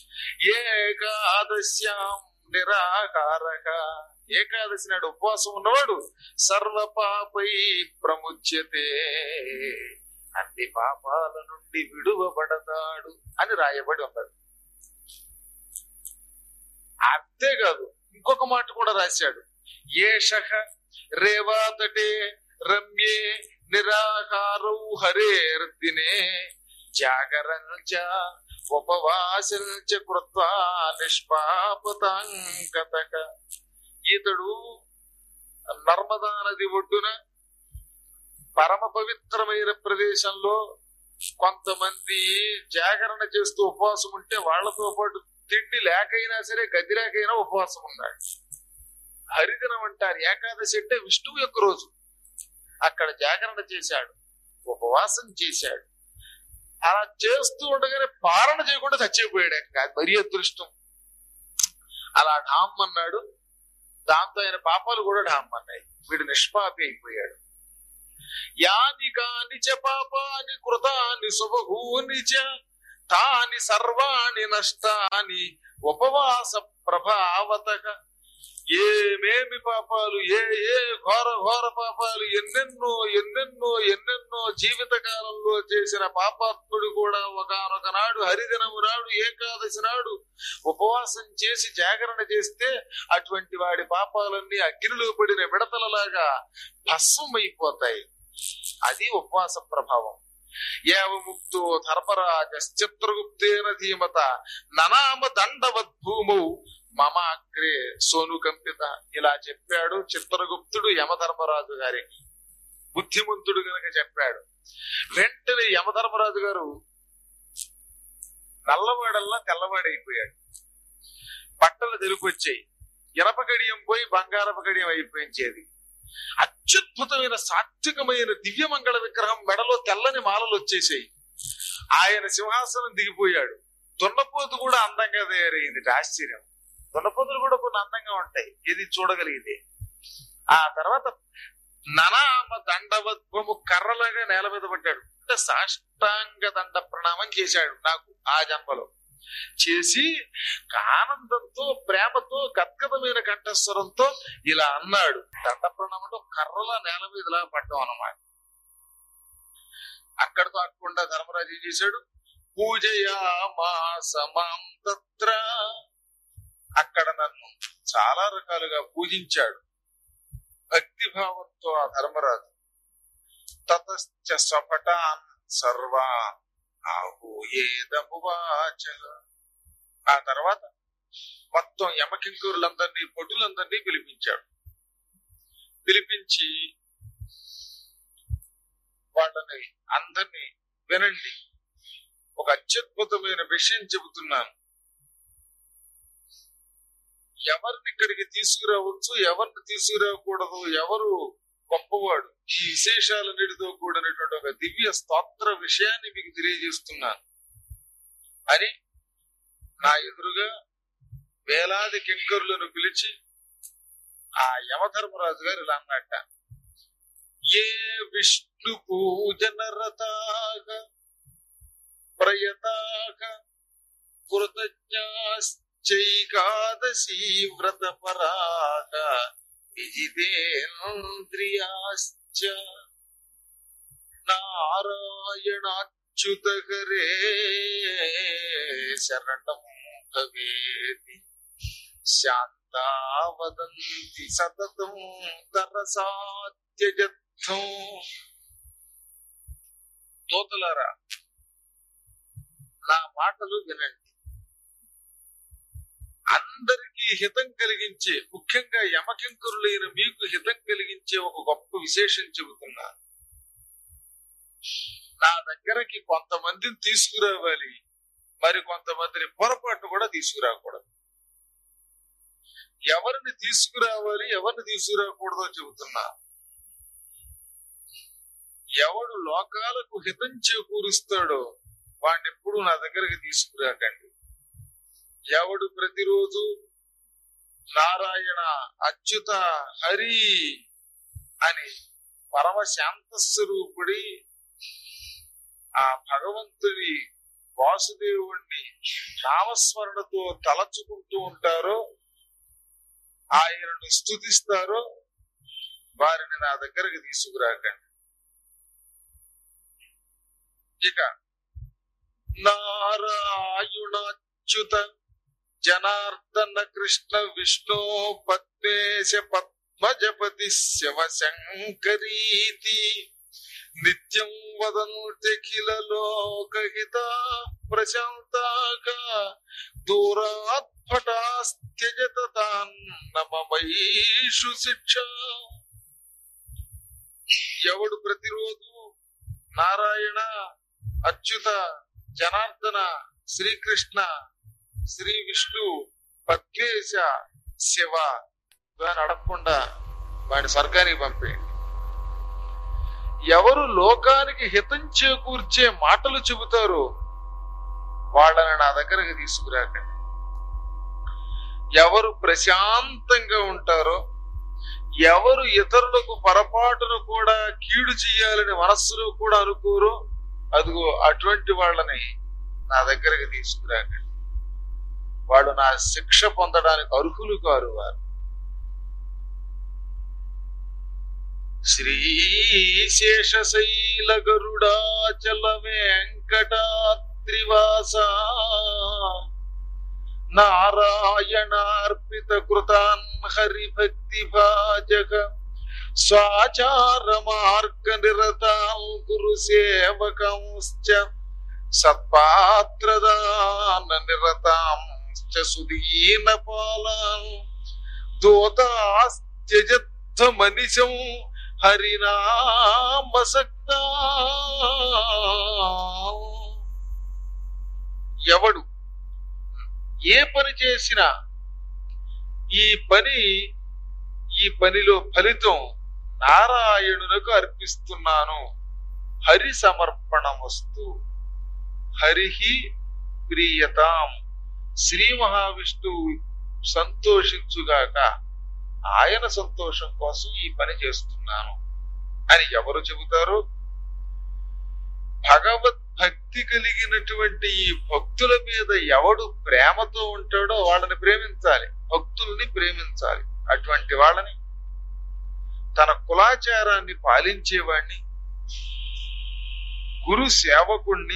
ఏకాదశ్యాం నిరాకారక. ఏకాదశి నాడు ఉపవాసం ఉన్నవాడు సర్వ పాపై ప్రముచ్యతే, అన్ని పాపాల నుండి విడువబడతాడు అని రాయబడి ఉన్నది. అంతేకాదు ఇంకొక మాట కూడా రాశాడు. ఏషః రేవాతటే రమ్యే నిరాకారౌ హరేర్దినే జాగరంచ ఉపవాసంచ కృత్వా నిష్పాపతాంగతక. ఈతడు నర్మదా నది ఒడ్డున పరమ పవిత్రమైన ప్రదేశంలో కొంతమంది జాగరణ చేస్తూ ఉపవాసం ఉంటే వాళ్లతో పాటు తిండి లేకైనా సరే గది లేకైనా ఉపవాసం ఉన్నాడు. హరిదినం అంటారు. ఏకాదశి అంటే విష్ణువు యొక్క రోజు. అక్కడ జాగరణ చేశాడు, ఉపవాసం చేశాడు. అలా చేస్తూ ఉండగానే పాలన చేయకుండా చచ్చిపోయాడు. అది మరీ అదృష్టం. అలా ఢామ్ అన్నాడు. దాంతో ఆయన పాపాలు కూడా ఢామ్ అన్నాయి. వీడు నిష్పాపి అయిపోయాడు. యాని కాని చ పాపాని కృతాని శుభూని చ తాని సర్వాణి నష్టాని ఉపవాస ప్రభావతక. ఏమేమి పాపాలు, ఏ ఏ ఘోర ఘోర పాపాలు, ఎన్నెన్నో ఎన్నెన్నో ఎన్నెన్నో జీవిత కాలంలో చేసిన పాపాత్ముడు కూడా ఒకానొక నాడు హరిదినము నాడు ఏకాదశి నాడు ఉపవాసం చేసి జాగరణ చేస్తే అటువంటి వాడి పాపాలన్నీ అగ్నిలో పడిన విడతలలాగా భస్మమైపోతాయి. అది ఉపవాస ప్రభావం. ఏవముక్తో ధర్మరాజ చిత్రగుప్తేన ధీమత ననామ దండవద్భూమౌ మమాగ్రే సోను కంపిత. ఇలా చెప్పాడు చిత్రగుప్తుడు యమధర్మరాజు గారికి. బుద్ధిమంతుడు గనక చెప్పాడు. వెంటనే యమధర్మరాజు గారు నల్లవాడల్లా తెల్లవాడైపోయాడు. బట్టలు తెలుపొచ్చాయి. ఇనప గడియం పోయి బంగారప గడియం అయిపోయించేది. అత్యద్భుతమైన సాత్వికమైన దివ్యమంగళ విగ్రహం మెడలో తెల్లని మాలలు వచ్చేసాయి. ఆయన సింహాసనం దిగిపోయాడు. దున్నపోతు కూడా అందంగా తయారైంది. ఆశ్చర్యం. దున్నపోతులు కూడా కొన్ని అందంగా ఉంటాయి, ఇది చూడగలిగితే. ఆ తర్వాత ననామ దండవద్భము కర్రలాగా నేల మీద పడ్డాడు. అంటే సాష్టాంగ దండ ప్రణామం చేశాడు నాకు ఆ జన్మలో. చేసి ఆనందంతో ప్రేమతో గద్గదమైన కంఠస్వరంతో ఇలా అన్నాడు. దండ ప్రణామంతో కర్రలా నేల మీద ఇలా పడ్డాం అన్నమాట. అక్కడతో అక్కకుండా ధర్మరాజు ఏం చేశాడు? పూజయా మాసమాం తత్ర. అక్కడ నన్ను చాలా రకాలుగా పూజించాడు భక్తి భావంతో ఆ ధర్మరాజు. తతశ్చ స్వపటాన్ సర్వాన్ ఆహూయేదమువాచ. ఆ తర్వాత మొత్తం యమకింకరులందరినీ పటులందరినీ పిలిపించాడు. పిలిపించి వాళ్ళని అందరినీ వినండి, ఒక అత్యద్భుతమైన విషయం చెబుతున్నాను. ఎవరిని ఇక్కడికి తీసుకురావచ్చు, ఎవరిని తీసుకురాకూడదు, ఎవరు గొప్పవాడు, ఈ విశేషాలన్నిటితో కూడినటువంటి ఒక దివ్య స్తోత్ర విషయాన్ని మీకు తెలియజేస్తున్నాను అని నా ఎదురుగా వేలాది కింకరులను పిలిచి ఆ యమధర్మరాజు గారు ఇలా అన్నట్ట. ఏ విష్ణు పూజన రతాగ ప్రయతాగ కృతజ్ఞాశ్చైకాదశీ వ్రత పరాగ విజితేంద్రియాశ్చ నారాయణాచ్యుత హరే శరణం భవేతి శాంతావదంతి సతతం తరసాత్యజత్థం. దూతలారా, నా మాటలు వినండి. అందరికీ హితం కలిగించే, ముఖ్యంగా యమకింకరులైన మీకు హితం కలిగించే ఒక గొప్ప విశేషం చెబుతున్నాను. నా దగ్గరకి కొంతమందిని తీసుకురావాలి, మరి కొంతమందిని పొరపాటు కూడా తీసుకురాకూడదు. ఎవరిని తీసుకురావాలి, ఎవరిని తీసుకురాకూడదో చెబుతున్నా. ఎవడు లోకాలకు హితం చేకూరుస్తాడో వాడిని ఎప్పుడు నా దగ్గరికి తీసుకురాకండి. ఎవడు ప్రతిరోజు నారాయణ అచ్యుత హరి అని పరమశాంత స్వరూపుడి ఆ భగవంతుడి వాసుదేవుణ్ణి నామస్మరణతో తలచుకుంటూ ఉంటారో, ఆయనను స్తుతిస్తారో వారిని నా దగ్గరకు తీసుకురాకండి. ఇక నారాయణాచ్యుత జనార్దన కృష్ణ విష్ణు పద్మేశ పద్మజపతి శివశంకరీతి నిత్యం వదంత్యఖిల లోకహిత ప్రశాంతాగా దూరాత్పటాస్త్యజత తాన్నమమైషు శిక్ష. ఎవడు ప్రతిరోజు నారాయణ అచ్యుత జనార్దన శ్రీకృష్ణ శ్రీ విష్ణు పద్మేశ శివ అని అడగకుండా వాడి స్వర్గానికి పంపేయండి. ఎవరు లోకానికి హితం చేకూర్చే మాటలు చెబుతారో వాళ్ళని నా దగ్గరకు తీసుకురాకండి. ఎవరు ప్రశాంతంగా ఉంటారో, ఎవరు ఇతరులకు పొరపాటును కూడా కీడు చేయాలని మనస్సులో కూడా అనుకోరో, అదిగో అటువంటి వాళ్ళని నా దగ్గరకు తీసుకురాకండి. వాళ్ళు నా శిక్ష పొందడానికి అర్హులు కారు. వారు శ్రీశేషశైల గరుడాచల వెంకటాద్రివాస నారాయణార్పిత కృతాన్ హరిభక్తి భాజక స్వాచార మార్గ నిరతాం గురు సేవకంశ్చ సత్పాత్రదాన నిరతాంశ్చ సుదీన పాలాం దూతాస్త్యజత్థ మనిషం హరినామసక్త. ఎవడు ఏ పని చేసినా ఈ పని ఈ పనిలో ఫలితం నారాయణునకు అర్పిస్తున్నాను, హరి సమర్పణమస్తు, హరిహి ప్రియతాం, శ్రీ మహావిష్ణువు సంతోషించుగాక, ఆయన సంతోషం కోసం ఈ పని చేస్తున్నాను అని ఎవరు చెబుతారో, భగవద్భక్తి కలిగినటువంటి ఈ భక్తుల మీద ఎవడు ప్రేమతో ఉంటాడో వాళ్ళని ప్రేమించాలి, భక్తుల్ని ప్రేమించాలి. అటువంటి వాళ్ళని, తన కులాచారాన్ని పాలించేవాణ్ణి, గురు సేవకుణ్ణి,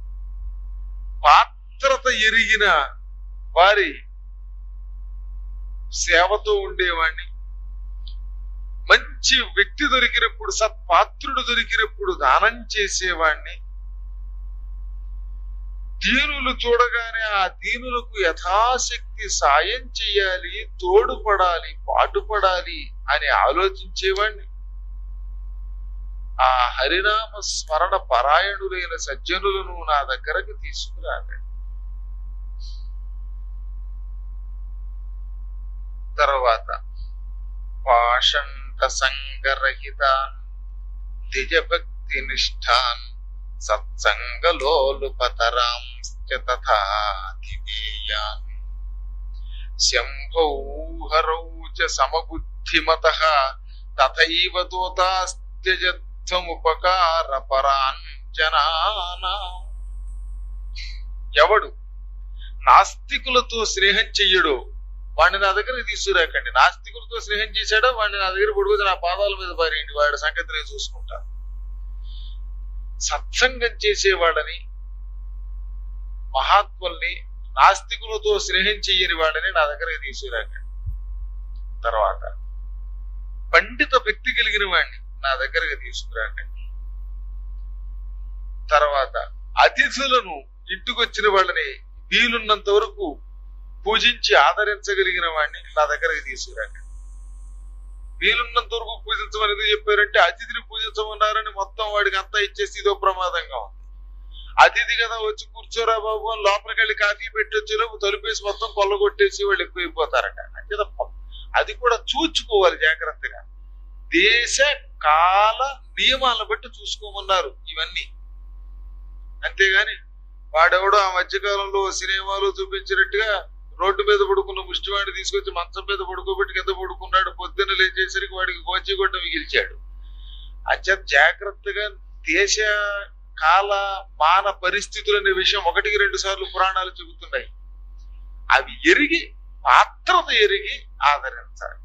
పాత్రత ఎరిగిన వారి సేవతో ఉండేవాణ్ణి, మంచి వ్యక్తి దొరికినప్పుడు, సత్పాత్రుడు దొరికినప్పుడు దానం చేసేవాణ్ణి, దీనులు చూడగానే ఆ దీనులకు యథాశక్తి సాయం చేయాలి, తోడుపడాలి, పాటుపడాలి అని ఆలోచించేవాణ్ణి, ఆ హరినామ స్మరణ పరాయణులైన సజ్జనులను నా దగ్గరకు తీసుకురాకండి. తర్వాత పాషండ సంగరహితాన్ ద్విజభక్తి నిష్ఠాన్ సత్సంగలోలుపతరాంశ్చ తథాధిదేయాన్ శంభౌ హరౌ చ సమబుద్ధిమతః తథైవ దూతాస్త్యజత్వముపకార పరాంజనానాం. ఎవడు నాస్తికులతో స్నేహం చెయ్యడు వాడిని నా దగ్గరికి తీసుకురాకండి. నాస్తికులతో స్నేహం చేశాడో వాడిని నా దగ్గర పడుకుని నా పాదాల మీద పారేయండి, వాడి సంగతి నేను చూసుకుంటాను. సత్సంగం చేసేవాడని మహాత్ముల్ని నాస్తికులతో స్నేహం చెయ్యని వాడిని నా దగ్గరికి తీసుకురాకండి. తర్వాత పండిత భక్తి కలిగిన వాడిని నా దగ్గరకు తీసుకురాకండి. తర్వాత అతిథులను ఇంటికొచ్చిన వాళ్ళని వీలున్నంత వరకు పూజించి ఆదరించగలిగిన వాడిని నా దగ్గరకు తీసుకురాకండి. వీలున్నంత వరకు పూజించమని ఎందుకు చెప్పారంటే అతిథిని పూజించమన్నారని మొత్తం వాడికి అంతా ఇచ్చేసి ఇదో ప్రమాదంగా ఉంది. అతిథి కదా వచ్చి కూర్చోరా బాబు అని లోపలికి వెళ్ళి కాఫీ పెట్టొచ్చేలోపు తలుపేసి మొత్తం కొల్లగొట్టేసి వాళ్ళు ఎక్కువైపోతారట. అంటే అది కూడా చూచుకోవాలి జాగ్రత్తగా. దేశ కాల నియమాలను బట్టి చూసుకోమన్నారు ఇవన్నీ. అంతేగాని వాడెవడో ఆ మధ్యకాలంలో సినిమాలు చూపించినట్టుగా రోడ్డు మీద పడుకున్న ముష్టివాడిని తీసుకొచ్చి మంచం మీద పడుకోబెట్టి కింద పడుకున్నాడు, పొద్దున్న లేచేసరికి వాడికి గోచిగొట్ట మిగిల్చాడు. అత్యంత జాగ్రత్తగా దేశ కాల మాన పరిస్థితులు అనే విషయం ఒకటికి రెండు సార్లు పురాణాలు చెబుతున్నాయి. అవి ఎరిగి పాత్రత ఎరిగి ఆదరించాలి.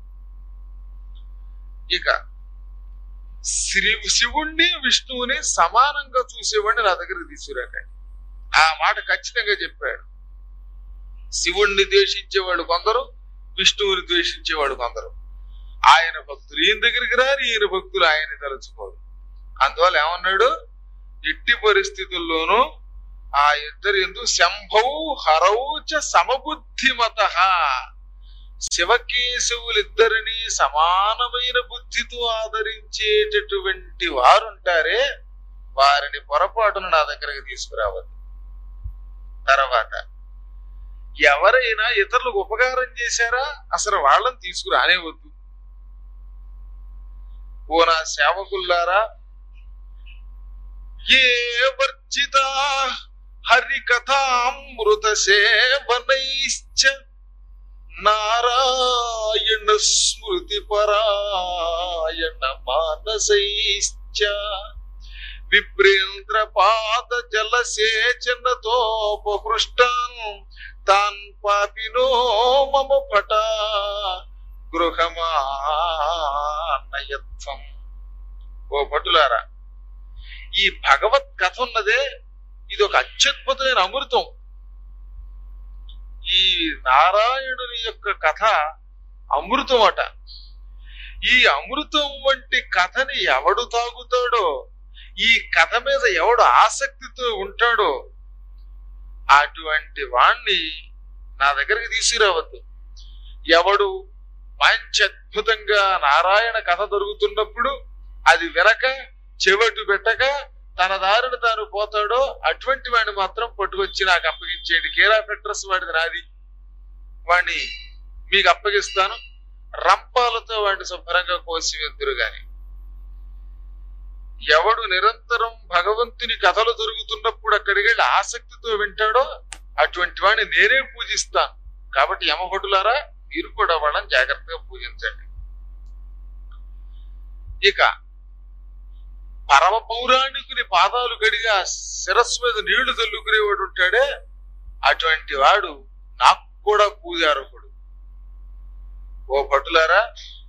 ఇక శ్రీ శివుణ్ణి విష్ణువుని సమానంగా చూసేవాడిని నా దగ్గరికి తీసుకురాకండి. ఆ మాట ఖచ్చితంగా చెప్పాడు. శివుణ్ణి ద్వేషించేవాడు కొందరు, విష్ణువుని ద్వేషించేవాడు కొందరు. ఆయన భక్తులు ఈయన దగ్గరికి రారు, ఈయన భక్తులు ఆయన తలుచుకోరు. అందువల్ల ఏమన్నాడు, ఎట్టి పరిస్థితుల్లోనూ ఆ ఇద్దరు ఎందు శంభౌ హరౌ చ సమబుద్ధిమతః శివకేశవులిద్దరిని సమానమైన బుద్ధితో ఆదరించేటటువంటి వారుంటారే వారిని పొరపాటును నా దగ్గరికి తీసుకురావద్దు. తర్వాత ఎవరైనా ఇతరులకు ఉపకారం చేశారా అసలు వాళ్ళని తీసుకురానే వద్దు. ఓ నా సేవకుల్లారా, ఏ వర్జిత హరికథామృత సేవనైశ్చ నారాయణ స్మృతి పరాయణ మానసైశ్చ విప్రేంద్ర పాద జలసేచనతోపహృష్టాన్ తాన్ పాపినో మమ పట గృహమానయత్వం. ఓ భటులారా, ఈ భగవత్ కథ ఉన్నదే ఇది ఒక అత్యద్భుతమైన అమృతం. ఈ నారాయణుని యొక్క కథ అమృతం అట. ఈ అమృతం వంటి కథని ఎవడు తాగుతాడో, ఈ కథ మీద ఎవడు ఆసక్తితో ఉంటాడో అటువంటి వాణ్ణి నా దగ్గరికి తీసుకురావద్దు. ఎవడు మంచి అద్భుతంగా నారాయణ కథ దొరుకుతున్నప్పుడు అది వినక చెవటు పెట్టక తన దారిని తాను పోతాడో అటువంటి వాడిని మాత్రం పట్టుకొచ్చి నాకు అప్పగించేయండి. కేర్ ఆఫ్ అడ్రస్ వాడిది నాది, వాడిని మీకు అప్పగిస్తాను. రంపాలతో వాడిని శుభ్రంగా కోసి వెద్దురు గాని. ఎవడు నిరంతరం భగవంతుని కథలు దొరుకుతున్నప్పుడు అక్కడికి వెళ్ళి ఆసక్తితో వింటాడో అటువంటి వాడిని నేనే పూజిస్తాను. కాబట్టి యమభటులారా, మీరు కూడా వాళ్ళని జాగ్రత్తగా పూజించండి. ఇక పరమ పౌరాణికుని పాదాలు కడిగా శిరస్సు మీద నీళ్లు చల్లుకునేవాడు ఉంటాడే అటువంటి వాడు నాకు కూడా పూజారకుడు. ఓ భటులారా,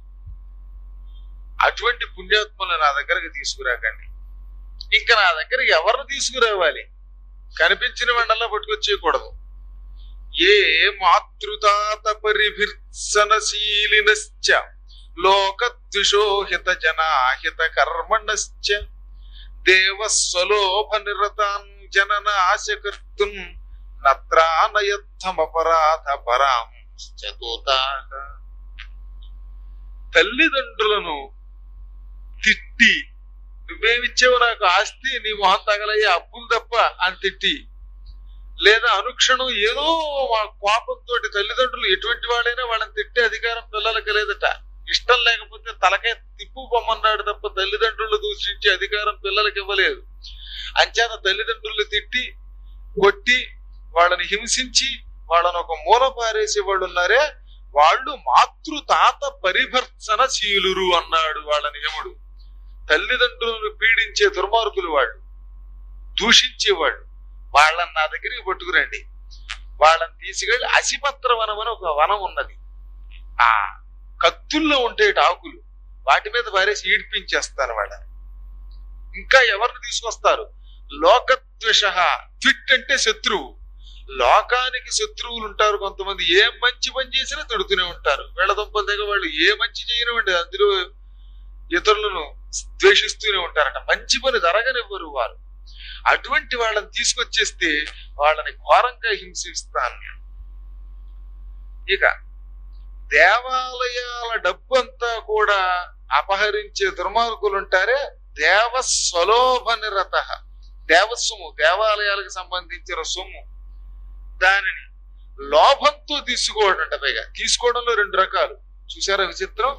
అటువంటి పుణ్యాత్మలు నా దగ్గరకు తీసుకురాకండి. ఇంకా నా దగ్గరికి ఎవరిని తీసుకురావాలి? కనిపించిన వాడినల్లా పట్టుకొచ్చేయకూడదు. ఏ మాతృతాత పరిభిర్సనశీలినశ్చ లోకద్విషోహిత జనాహిత కర్మణశ్చ దేవస్వలోభ నిరతాన్ జననాశకర్తుం నత్రానయత్తమపరాధ పరాంశ్చతోతాః. తల్లిదండ్రులను తిట్టి నువ్వేమిచ్చావు నాకు ఆస్తి, నీ మొహం తగలయ్యే అప్పులు తప్ప అని తిట్టి, లేదా అనుక్షణం ఏదో కోపంతో తల్లిదండ్రులు ఎటువంటి వాళ్ళైనా వాళ్ళని తిట్టే అధికారం పిల్లలకి లేదట. ఇష్టం లేకపోతే తలకే తిప్పు పొమ్మన్నాడు తప్ప తల్లిదండ్రులు దూషించే అధికారం పిల్లలకి ఇవ్వలేదు. అంచేత తల్లిదండ్రులు తిట్టి కొట్టి వాళ్ళని హింసించి వాళ్ళని ఒక మూల పారేసే వాళ్ళు ఉన్నారే, వాళ్ళు మాతృ తాత పరిభర్సన శీలురు అన్నాడు వాళ్ళని యముడు. తల్లిదండ్రులను పీడించే దుర్మార్గులు వాళ్ళు, దూషించేవాళ్ళు. వాళ్ళని నా దగ్గరికి పట్టుకురండి. వాళ్ళని తీసుకెళ్లి అసిపత్ర వనం అని ఒక వనం ఉన్నది, ఆ కత్తుల్లో ఉంటే ఆకులు, వాటి మీద పారేసి ఈడ్పించేస్తారు వాళ్ళని. ఇంకా ఎవరిని తీసుకొస్తారు? లోకద్వేష, ట్విట్ అంటే శత్రువు. లోకానికి శత్రువులు ఉంటారు కొంతమంది, ఏ మంచి పని చేసినా తిడుతూనే ఉంటారు. వీళ్ళ దుంపల దగ్గర వాళ్ళు ఏ మంచి చేయనివ్వండి అందులో ఇతరులను ద్వేషిస్తూనే ఉంటారట. మంచి పని జరగనివ్వరు వారు. అటువంటి వాళ్ళని తీసుకొచ్చేస్తే వాళ్ళని ఘోరంగా హింసిస్తాను నేను. ఇక దేవాలయాల డబ్బు అంతా కూడా అపహరించే దుర్మార్గులు ఉంటారే, దేవ స్వలోభ నిరత. దేవస్సొమ్ము, దేవాలయాలకు సంబంధించిన సొమ్ము, దానిని లోభంతో తీసుకోవడం అంట. పైగా తీసుకోవడంలో రెండు రకాలు చూసారా విచిత్రం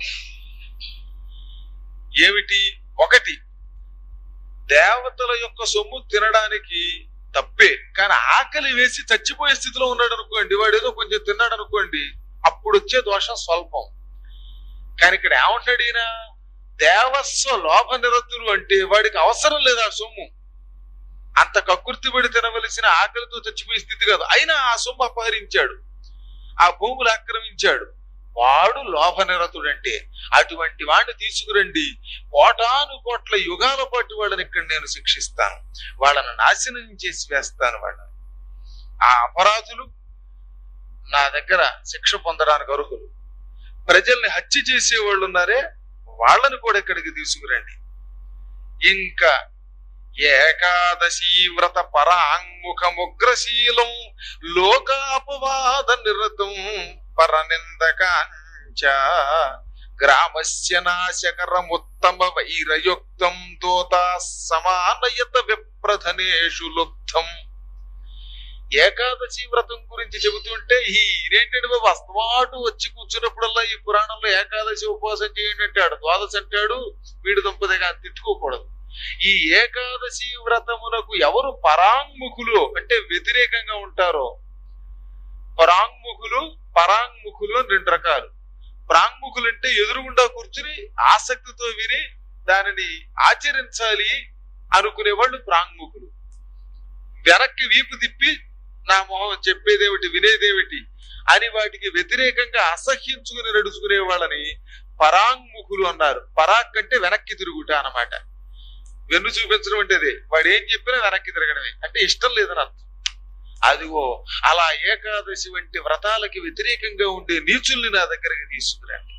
ఏమిటి? ఒకటి, దేవతల యొక్క సొమ్ము తినడానికి తప్పే, కానీ ఆకలి వేసి చచ్చిపోయే స్థితిలో ఉన్నాడు అనుకోండి, వాడు ఏదో కొంచెం తిన్నాడు అనుకోండి, అప్పుడు వచ్చే దోషం స్వల్పం. కానీ ఇక్కడ ఏమంటాడు ఈయన? దేవస్వ లోభ నిరతులు అంటే వాడికి అవసరం లేదు ఆ సొమ్ము, అంత కక్కుర్తిపడి తినవలసిన ఆకలితో చచ్చిపోయే స్థితి కాదు, అయినా ఆ సొమ్ము అపహరించాడు, ఆ భూములు ఆక్రమించాడు, వాడు లోభ నిరతుడంటే. అటువంటి వాడిని తీసుకురండి, కోటాను కోట్ల యుగాల పాటు వాళ్ళని ఇక్కడ నేను శిక్షిస్తాను, వాళ్ళని నాశనం చేసి వేస్తాను. వాళ్ళని ఆ అపరాధులు నా దగ్గర శిక్ష పొందడానికి అర్హులు. ప్రజల్ని హత్య చేసే వాళ్ళు ఉన్నారే, వాళ్ళని కూడా ఇక్కడికి తీసుకురండి. ఇంకా ఏకాదశీ వ్రత పరాంగుఖముగ్రశీలం లోకాపవాద నిరతం పరనిందకాంచ గ్రామస్య నాశకరముత్తమ వైరయుక్తం దోతా సమానయత విప్రధనేషు లుబ్ధం. ఏకాదశి వ్రతం గురించి చెబుతుంటే ఈ ఇదేంటంటే బాబు అస్తమాటు వచ్చి కూర్చున్నప్పుడల్లా ఈ పురాణంలో ఏకాదశి ఉపవాసం చేయండి అంటాడు, ద్వాదశి అంటాడు, వీడి దుంపదిగా తిట్టుకోకూడదు. ఈ ఏకాదశి వ్రతమునకు ఎవరు పరాంగుఖులు అంటే వ్యతిరేకంగా ఉంటారో, పరాంగుఖులు పరాంగుఖులు అని రెండు రకాలు. ప్రాంగుఖులు అంటే ఎదురుగుండా కూర్చుని ఆసక్తితో విని దానిని ఆచరించాలి అనుకునే వాళ్ళు ప్రాంగుఖులు. వెనక్కి వీపు తిప్పి నా మొహం చెప్పేదేమిటి వినేదేమిటి అని వాటికి వ్యతిరేకంగా అసహ్యించుకుని నడుచుకునే వాళ్ళని పరాంగుఖులు అన్నారు. పరాక్ అంటే వెనక్కి తిరుగుట అన్నమాట. వెన్ను చూపించడం అంటేదే, వాడు ఏం చెప్పినా వెనక్కి తిరగడమే, అంటే ఇష్టం లేదని అర్థం. అదిగో అలా ఏకాదశి వంటి వ్రతాలకి వ్యతిరేకంగా ఉండే నీచుల్ని నా దగ్గరికి తీసుకురండి.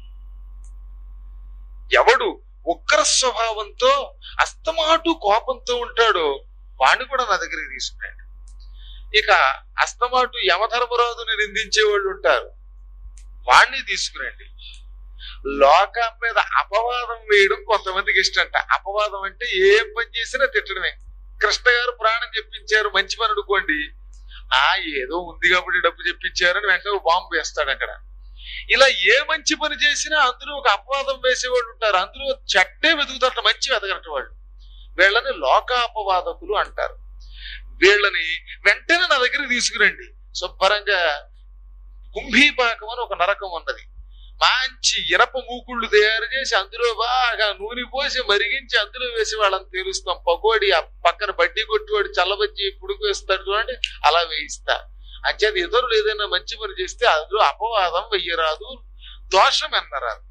ఎవడు ఉగ్ర స్వభావంతో అస్తమాటు కోపంతో ఉంటాడో వాణ్ణి కూడా నా దగ్గరికి తీసుకురండి. ఇక అస్తమాటు యమధర్మరాజుని నిందించే వాళ్ళు ఉంటారు, వాణ్ణి తీసుకురండి. లోకం మీద అపవాదం వేయడం కొంతమందికి ఇష్టంట. అపవాదం అంటే ఏం పని చేసినా తిట్టడమే. కృష్ణ గారు ప్రాణం చెప్పించారు, మంచి పని అనుకోండి, ఆ ఏదో ఉంది కాబట్టి డబ్బు చెప్పించారని వెంటనే బాంబు వేస్తాడు అక్కడ. ఇలా ఏ మంచి పని చేసినా అందులో ఒక అపవాదం వేసేవాళ్ళు ఉంటారు, అందులో చెట్టే వెతుకుతారట, మంచి వెతకరట వాళ్ళు. వీళ్ళని లోకాపవాదకులు అంటారు. వీళ్ళని వెంటనే నా దగ్గరికి తీసుకురండి. శుభ్రంగా కుంభీపాకం అని ఒక నరకం ఉన్నది, మంచి ఇనప మూకుళ్ళు తయారు చేసి అందులో బాగా నూనె పోసి మరిగించి అందులో వేసి వాళ్ళని తేలుస్తాం. పకోడి ఆ పక్కన బడ్డీ కొట్టివాడు చల్లబజ్జి పుడుకు వేస్తాడు చూడండి, అలా వేయిస్తా. అంచేది ఇతరులు ఏదైనా మంచి పని చేస్తే అందులో అపవాదం వెయ్యరాదు, దోషం ఎన్నరాదు.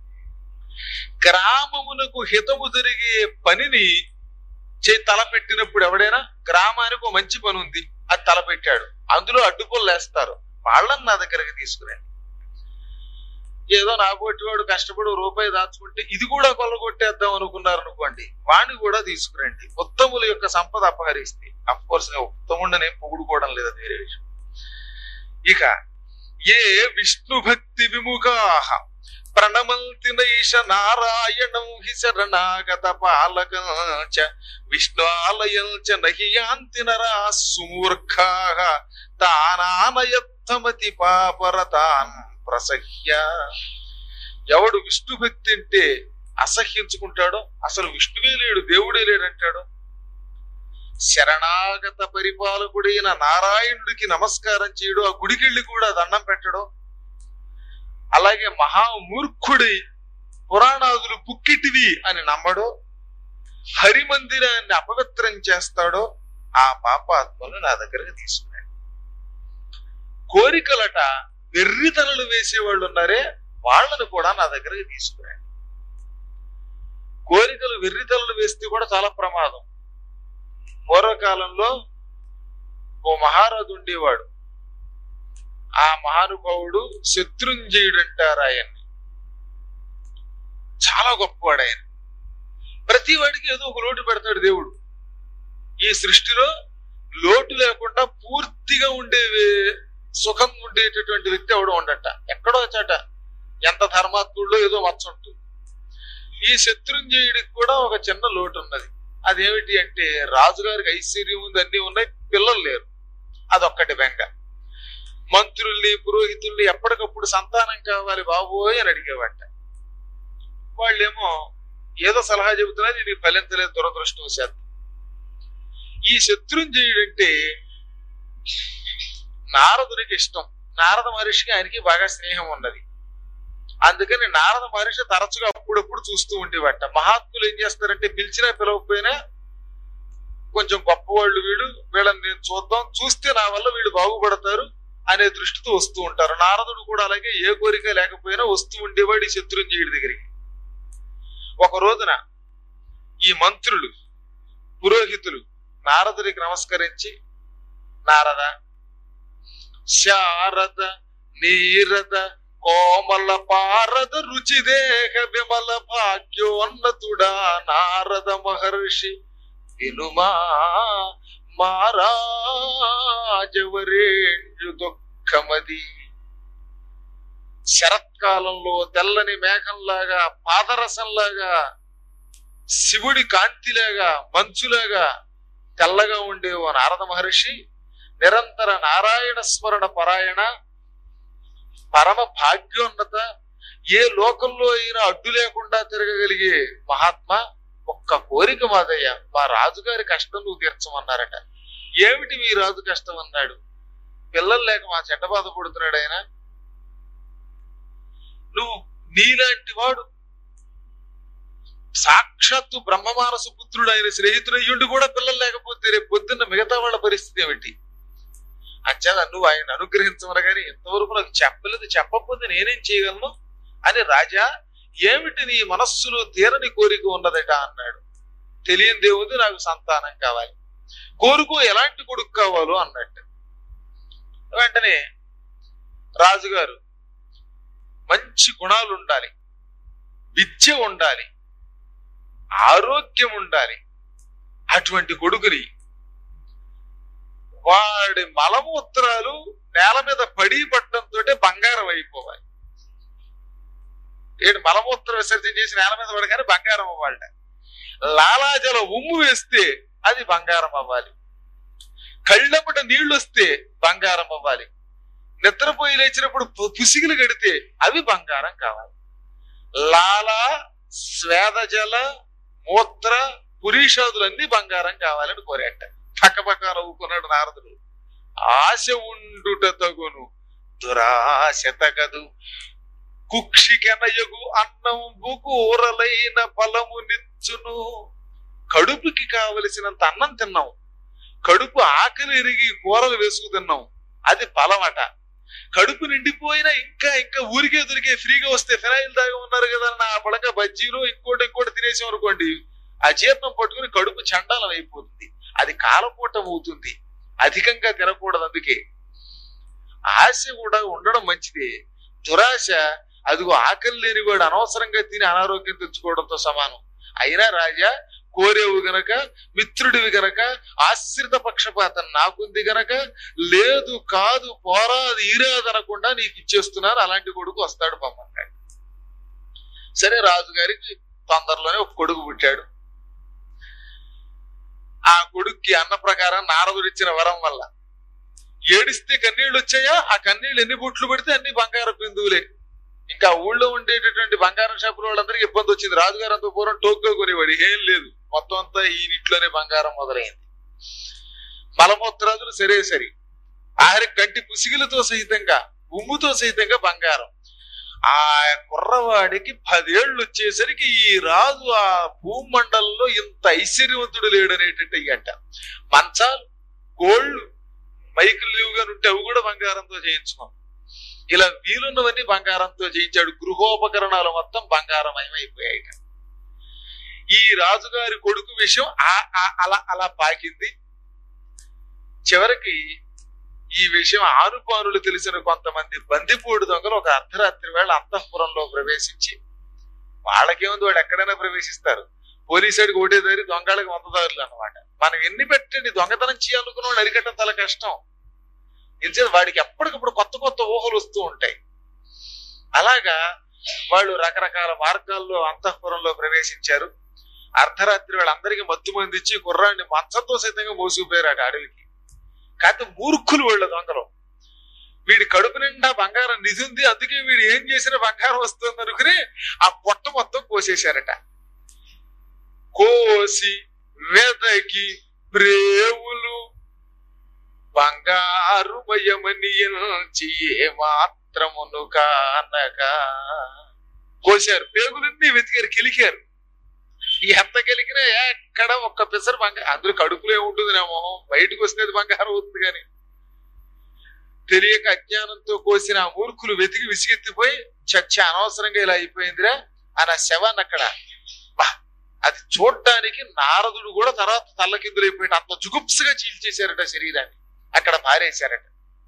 గ్రామమునకు హితము జరిగే పనిని చే తలపెట్టినప్పుడు ఎవడైనా గ్రామానికి ఒక మంచి పని ఉంది అది తలపెట్టాడు, అందులో అడ్డుపొలు వేస్తారు, వాళ్ళని నా దగ్గరికి తీసుకురండి. ఏదో నాగొట్టివాడు కష్టపడి రూపాయి దాచుకుంటే ఇది కూడా కొల్లగొట్టేద్దాం అనుకున్నారు అనుకోండి, వాణ్ణి కూడా తీసుకురండి. ఉత్తముల యొక్క సంపద అపహరిస్తే, అఫ్ కోర్స్ ఉత్తముండనే పొగుడుకోవడం లేదా వేరే విషయం. ఇక ఏ విష్ణు భక్తి విముఖాః ప్రణమల్తి నైష నారాయణం హి శరణాగత పాలకం చ విష్ణాలయం చ నహి యాంతి నరా సుమూర్ఖాః తానానయత్తమతి పాపరతాన్ ప్రసహ్య. ఎవడు విష్ణు భక్తి అంటే అసహ్యించుకుంటాడో, అసలు విష్ణువే లేడు దేవుడే లేడంటాడో, శరణాగత పరిపాలకుడైన నారాయణుడికి నమస్కారం చేయడు, ఆ గుడికెళ్ళి కూడా దండం పెట్టడం, అలాగే మహామూర్ఖుడి పురాణాదులు పుక్కిటివి అని నమ్మడో, హరిమందిరాన్ని అపవిత్రం చేస్తాడో ఆ పాపాత్మను నా దగ్గరకు తీసుకున్నాడు. కోరికలట వెర్రితనలు వేసేవాళ్ళు ఉన్నారే వాళ్ళను కూడా నా దగ్గరకు తీసుకున్నాడు. కోరికలు వెర్రితనలు వేస్తే కూడా చాలా ప్రమాదం. పూర్వకాలంలో ఓ మహారాజు ఉండేవాడు. ఆ మహానుభావుడు శత్రుంజయుడు అంటారు ఆయన్ని. చాలా గొప్పవాడు ఆయన. ప్రతి వాడికి ఏదో ఒక లోటు పెడతాడు దేవుడు. ఈ సృష్టిలో లోటు లేకుండా పూర్తిగా ఉండే సుఖం ఉండేటటువంటి వ్యక్తి ఎవడో ఉండట. ఎక్కడో చాట ఎంత ధర్మాత్ముల్లో ఏదో మచ్చ ఉంటుంది. ఈ శత్రుంజయుడికి కూడా ఒక చిన్న లోటు ఉన్నది. అదేమిటి అంటే రాజుగారికి ఐశ్వర్యం ఉంది, అన్ని ఉన్నాయి, పిల్లలు లేరు. అదొక్కటి బెంగ. మంత్రుల్ని పురోహితుల్ని ఎప్పటికప్పుడు సంతానం కావాలి బాబోయ్ అని అడిగేవాట. వాళ్ళేమో ఏదో సలహా చెబుతున్నా నేను ఫలించలేదు దురదృష్టవశాత్తు. ఈ శత్రుంజయుడంటే నారదునికి ఇష్టం. నారద మహర్షికి ఆయనకి బాగా స్నేహం ఉన్నది. అందుకని నారద మహర్షి తరచుగా అప్పుడప్పుడు చూస్తూ ఉండేవాట. మహాత్ములు ఏం చేస్తారంటే పిలిచినా పిలవకపోయినా కొంచెం గొప్పవాళ్ళు వీళ్ళు, వీళ్ళని నేను చూద్దాం, చూస్తే నా వల్ల వీళ్ళు బాగుపడతారు అనే దృష్టితో వస్తూ ఉంటారు. నారదుడు కూడా అలాగే ఏ కోరిక లేకపోయినా వస్తూ ఉండేవాడు ఈ శత్రుంజయుడి దగ్గరికి. ఒక రోజున ఈ మంత్రులు పురోహితులు నారదుడికి నమస్కరించి, నారద, శారద నీరద కోమల పారద రుచిదేహ విమల భాగ్యోన్నతుడా నారద మహర్షి వినుమా మారాజవరేణ్యు దుఃఖమది. శరత్కాలంలో తెల్లని మేఘంలాగా, పాదరసంలాగా, శివుడి కాంతిలాగా, మంచులాగా తెల్లగా ఉండే ఓ నారద మహర్షి నిరంతర నారాయణ స్మరణ పరాయణ, పరమ భాగ్యోన్నత, ఏ లోకంలో అయినా అడ్డు లేకుండా తిరగగలిగే మహాత్మా, ఒక్క కోరిక మాదయ్యా, మా రాజుగారి కష్టం నువ్వు తీర్చమన్నారట. ఏమిటి మీ రాజు కష్టం అన్నాడు. పిల్లలు లేక మా చెడ్డ బాధపడుతున్నాడు ఆయన. నువ్వు నీలాంటి వాడు సాక్షాత్తు బ్రహ్మమానస పుత్రుడు ఆయన స్నేహితుడయ్యుండి కూడా పిల్లలు లేకపోతే రేపు పొద్దున్న మిగతా వాళ్ళ పరిస్థితి ఏమిటి? అంచేత నువ్వు ఆయన అనుగ్రహించమని కానీ ఇంతవరకు నాకు చెప్పలేదు, చెప్పకపోతే నేనేం చేయగలను అని, రాజా ఏమిటి నీ మనస్సులో తీరని కోరిక ఉన్నదట అన్నాడు. తెలియని దేవుడు, నాకు సంతానం కావాలి. కోరుకో, ఎలాంటి కొడుకు కావాలో అన్నట్టు. వెంటనే రాజుగారు మంచి గుణాలు ఉండాలి, విద్య ఉండాలి, ఆరోగ్యం ఉండాలి, అటువంటి కొడుకుని, వాడి మలమూత్రాలు నేల మీద పడి పట్టడంతో బంగారం అయిపోవాలి. ఏడు మలమూత్ర విసర్జన చేసి నేల మీద పడగానే బంగారం అవ్వాలట. లాలాజల ఉమ్ము వేస్తే అది బంగారం అవ్వాలి. కళ్ళమ్మట నీళ్లు వస్తే బంగారం అవ్వాలి. నిద్రపోయి లేచినప్పుడు పుసిగిలు గడితే అవి బంగారం కావాలి. లాల, స్వేదజల, మూత్ర, పురీషాదులన్నీ బంగారం కావాలని కోరేట. పక్కపక్క నవ్వుకున్నాడు నారదుడు. ఆశ ఉండుట తగును, దురాశ తగదు. కుక్షికెనయగు అన్నంబు కూరలైన ఫలము నిచ్చును. కడుపుకి కావలసినంత అన్నం తిన్నాం, కడుపు ఆకలి ఎరిగి కూరలు వేసుకు తిన్నాం, అది ఫలమట. కడుపు నిండిపోయినా ఇంకా ఇంకా ఊరికే దొరికే ఫ్రీగా వస్తే ఫినాయిల్ దాగా ఉన్నారు కదా నా పడక బజ్జీలు ఇంకోటి ఇంకోటి తినేసాం అనుకోండి, అజీర్ణం పట్టుకుని కడుపు చండాలం అయిపోతుంది. అది కాలపూటం అవుతుంది. అధికంగా తినకూడదు. అందుకే ఆశ కూడా ఉండడం మంచిదే. దురాశ అదిగో ఆకలి లేని వాడు అనవసరంగా తిని అనారోగ్యం తెచ్చుకోవడంతో సమానం. అయినా రాజా, కోరేవు గనక, మిత్రుడివి గనక, ఆశ్రిత పక్షపాతం నాకుంది గనక, లేదు కాదు పోరాది ఈరాదనకుండా నీకు ఇచ్చేస్తున్నాను, అలాంటి కొడుకు వస్తాడు పమ్మన్నాడు. సరే రాజుగారికి తొందరలోనే ఒక కొడుకు పుట్టాడు. ఆ కొడుక్కి అన్న ప్రకారం నారదుడు ఇచ్చిన వరం వల్ల ఏడిస్తే కన్నీళ్లు వచ్చాయా, ఆ కన్నీళ్లు ఎన్ని బుట్లు పెడితే అన్ని బంగారం బిందువులే. ఇంకా ఊళ్ళో ఉండేటటువంటి బంగారం షాపుల వాళ్ళందరికీ ఇబ్బంది వచ్చింది. రాజుగారు అంత పూర్వం టోక్గా కొనేవాడు, ఏం లేదు, మొత్తం అంతా ఈ ఇంట్లోనే బంగారం మొదలైంది. మలమూత్రాదులు సరే సరి, ఆఖరి కంటి పుసిగిలతో సహితంగా ఉమ్ముతో సహితంగా బంగారం. ఆ కుర్రవాడికి పదేళ్లు వచ్చేసరికి ఈ రాజు ఆ భూమండలంలో ఇంత ఐశ్వర్యవంతుడు లేడనేటట్టు అంట. మంచాలు, గోళ్లు, మైకులు లేవుగా ఉంటే అవి కూడా బంగారంతో చేయించుకున్నాం. ఇలా వీలున్నవన్నీ బంగారంతో చేయించాడు. గృహోపకరణాలు మొత్తం బంగారమయమైపోయాయి. ఈ రాజుగారి కొడుకు విషయం అలా అలా పాకింది. చివరికి ఈ విషయం ఆనుపానులు తెలిసిన కొంతమంది బందిపోడు దొంగలు ఒక అర్ధరాత్రి వేళ అంతఃపురంలో ప్రవేశించి, వాళ్ళకేముంది, వాడు ఎక్కడైనా ప్రవేశిస్తారు, పోలీసుడికి ఒకటే దారి, దొంగళ్ళకి వంద దారులు అన్నమాట. మనం ఎన్ని పెట్టండి దొంగతనం చేయాలనుకున్న వాడు అరికట్టడం చాలా కష్టం. ఎందుకంటే వాడికి ఎప్పటికప్పుడు కొత్త కొత్త ఊహలు వస్తూ ఉంటాయి. అలాగా వాళ్ళు రకరకాల మార్గాల్లో అంతఃపురంలో ప్రవేశించారు. అర్ధరాత్రి వాళ్ళందరికీ మత్తు మంది ఇచ్చి కుర్రాన్ని మంచంతో సైతంగా మోసుకుపోయారు అడవికి. కాకపోతే మూర్ఖులు వాళ్ళ దొంగలు. వీడి కడుపు నిండా బంగారం నిధి ఉంది, అందుకే వీడు ఏం చేసినా బంగారం వస్తుంది అనుకుని ఆ పొట్ట మొత్తం కోసేశారట. కోసి వెదకి ప్రేవులు బంగారు భయమనియంచి ఏ మాత్రమును కానగా కోసారు. పేగులన్నీ వెతికారు, కిలికారు. ఎంత కెలికినా ఎక్కడ ఒక్క పిసరు బంగారం, అందులో కడుపులో ఏముంటుందినేమో, బయటకు వస్తేది బంగారం అవుతుంది. కానీ తెలియక అజ్ఞానంతో కోసిన ఆ మూర్ఖులు వెతికి విసిగెత్తిపోయి, చచ్చ అనవసరంగా ఇలా అయిపోయిందిరా అని ఆ శవాన్ని అక్కడ, అది చూడ్డానికి నారదుడు కూడా తర్వాత తల్లకిందులైపోయి అంత జుగుప్సగా చీల్చేశారట శరీరాన్ని. అక్కడ పారేశారట.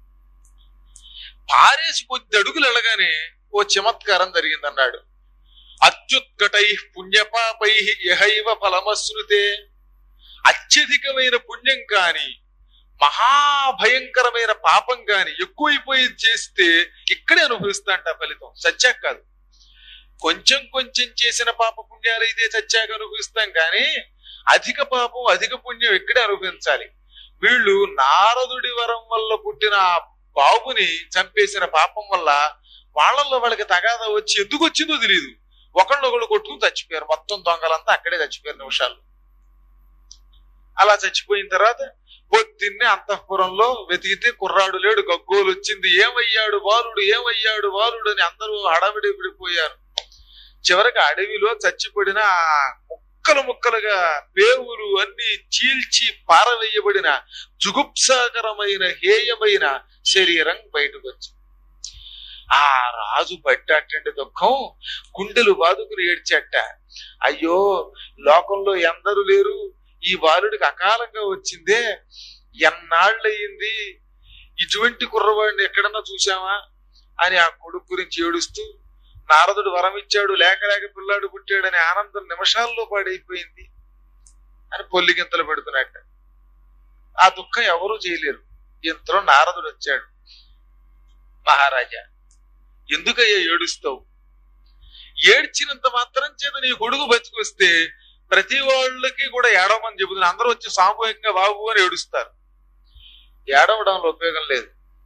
పారేసి కొద్ది అడుగులు వెళ్ళగానే ఓ చమత్కారం జరిగిందన్నాడు. అత్యుత్కటై పుణ్యపాపై యహైవ ఫలమశ్నుతే. అత్యధికమైన పుణ్యం కాని మహాభయంకరమైన పాపం కాని ఎక్కువైపోయి చేస్తే ఇక్కడే అనుభవిస్తాంట ఫలితం, సత్యాక కాదు. కొంచెం కొంచెం చేసిన పాప పుణ్యాలు అయితే సత్యాక అనుభవిస్తాం, కానీ అధిక పాపం అధిక పుణ్యం ఇక్కడే అనుభవించాలి. వీళ్ళు నారదుడి వరం వల్ల పుట్టిన బాబుని చంపేసిన పాపం వల్ల వాళ్ళల్లో వాళ్ళకి తగాదా వచ్చి ఎందుకు వచ్చిందో తెలియదు, ఒకళ్ళొకళ్ళు కొట్టుకుని చచ్చిపోయారు. మొత్తం దొంగలంతా అక్కడే చచ్చిపోయారు నిమిషాలు. అలా చచ్చిపోయిన తర్వాత పొద్దున్నే అంతఃపురంలో వెతికితే కుర్రాడు లేడు, గగ్గోలు వచ్చింది. ఏమయ్యాడు బాలుడు, ఏమయ్యాడు బాలుడు అని అందరూ హడావిడి పడిపోయారు. చివరికి అడవిలో చచ్చిపడిన ముక్కలు ముక్కలుగా పేవులు అన్ని చీల్చి పారవేయబడిన జుగుప్సాకరమైన హేయమైన శరీరం బయటకు వచ్చింది. ఆ రాజు పట్టాటండి దుఃఖం, గుండెలు బాదుకుని ఏడ్చట. అయ్యో, లోకంలో ఎందరూ లేరు, ఈ బాలుడికి అకాలంగా వచ్చిందే, ఎన్నాళ్ళయింది, ఇటువంటి కుర్రవాడిని ఎక్కడన్నా చూసావా అని ఆ కొడుకు గురించి ఏడుస్తూ, నారదుడు వరం ఇచ్చాడు, లేక లేక పిల్లాడు పుట్టాడని ఆనందం నిమిషాల్లో పాడైపోయింది అని పొల్లిగింతలు పెడుతున్నట్ట. ఆ దుఃఖం ఎవరూ చేయలేరు. ఇంతలో నారదుడు వచ్చాడు. మహారాజా, ఎందుకయ్యా ఏడుస్తావు? ఏడ్చినంత మాత్రం చేత నీ కొడుకు బతికొస్తే ప్రతి వాళ్ళకి కూడా ఏడవమని చెబుతున్నా. అందరూ వచ్చి సామూహికంగా బాబు అని ఏడుస్తారు. ఏడవడంలో ఉపయోగం లేదు.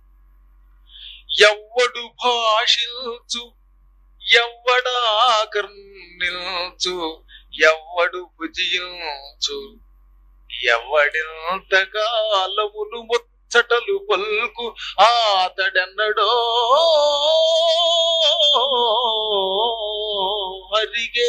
ఎవ్వడు భాషించు, ఎవ్వడాకర్నిల్చు, ఎవ్వడు భుజించు, ఎవ్వడింతకాలమును ముచ్చటలు పల్కు ఆతడెన్నడో అరిగే.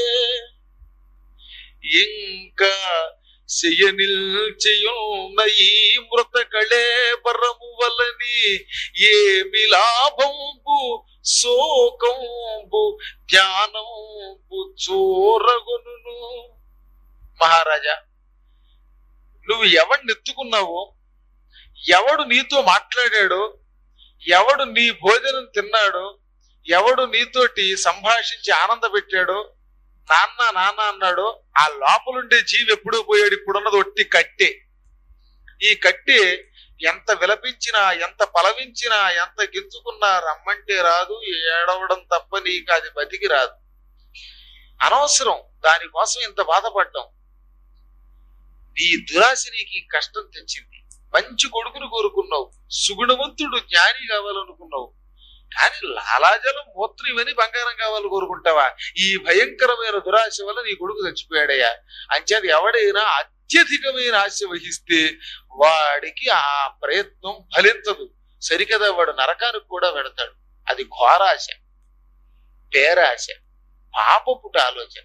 ఇంకా శయనిల్చియున్న ఈ మృత కళేబరము వలని ఏమి లాభంబు శోకంబు జ్ఞానంబు చోరగొను. మహారాజా, నువ్వు ఎవడిని ఎత్తుకున్నావో, ఎవడు నీతో మాట్లాడాడో, ఎవడు నీ భోజనం తిన్నాడో, ఎవడు నీతోటి సంభాషించి ఆనంద పెట్టాడో, నాన్న నాన్న అన్నాడో, ఆ లోపలుండే జీవి ఎప్పుడూ పోయాడు. ఇప్పుడున్నది ఒట్టి కట్టే. ఈ కట్టే ఎంత విలపించినా, ఎంత పలవించినా, ఎంత గింజుకున్నా రమ్మంటే రాదు, ఏడవడం తప్ప నీకు అది బతికి రాదు. అనవసరం దానికోసం ఇంత బాధపడ్డాం. నీ దురాశ నీకు ఈ కష్టం తెచ్చింది. మంచి కొడుకును కోరుకున్నావు, సుగుణవంతుడు జ్ఞాని కావాలనుకున్నావు, కానీ లాలాజలం మూత్రం ఇవన్నీ బంగారం కావాలని కోరుకుంటావా? ఈ భయంకరమైన దురాశ వల్ల నీ కొడుకు చచ్చిపోయాడయ్యా. అంచేది ఎవడైనా అత్యధికమైన ఆశ వహిస్తే వాడికి ఆ ప్రయత్నం ఫలించదు. సరికదా, వాడు నరకానికి కూడా వెడతాడు. అది ఘోరాశ, పేరాశ, పాపపుట ఆలోచన.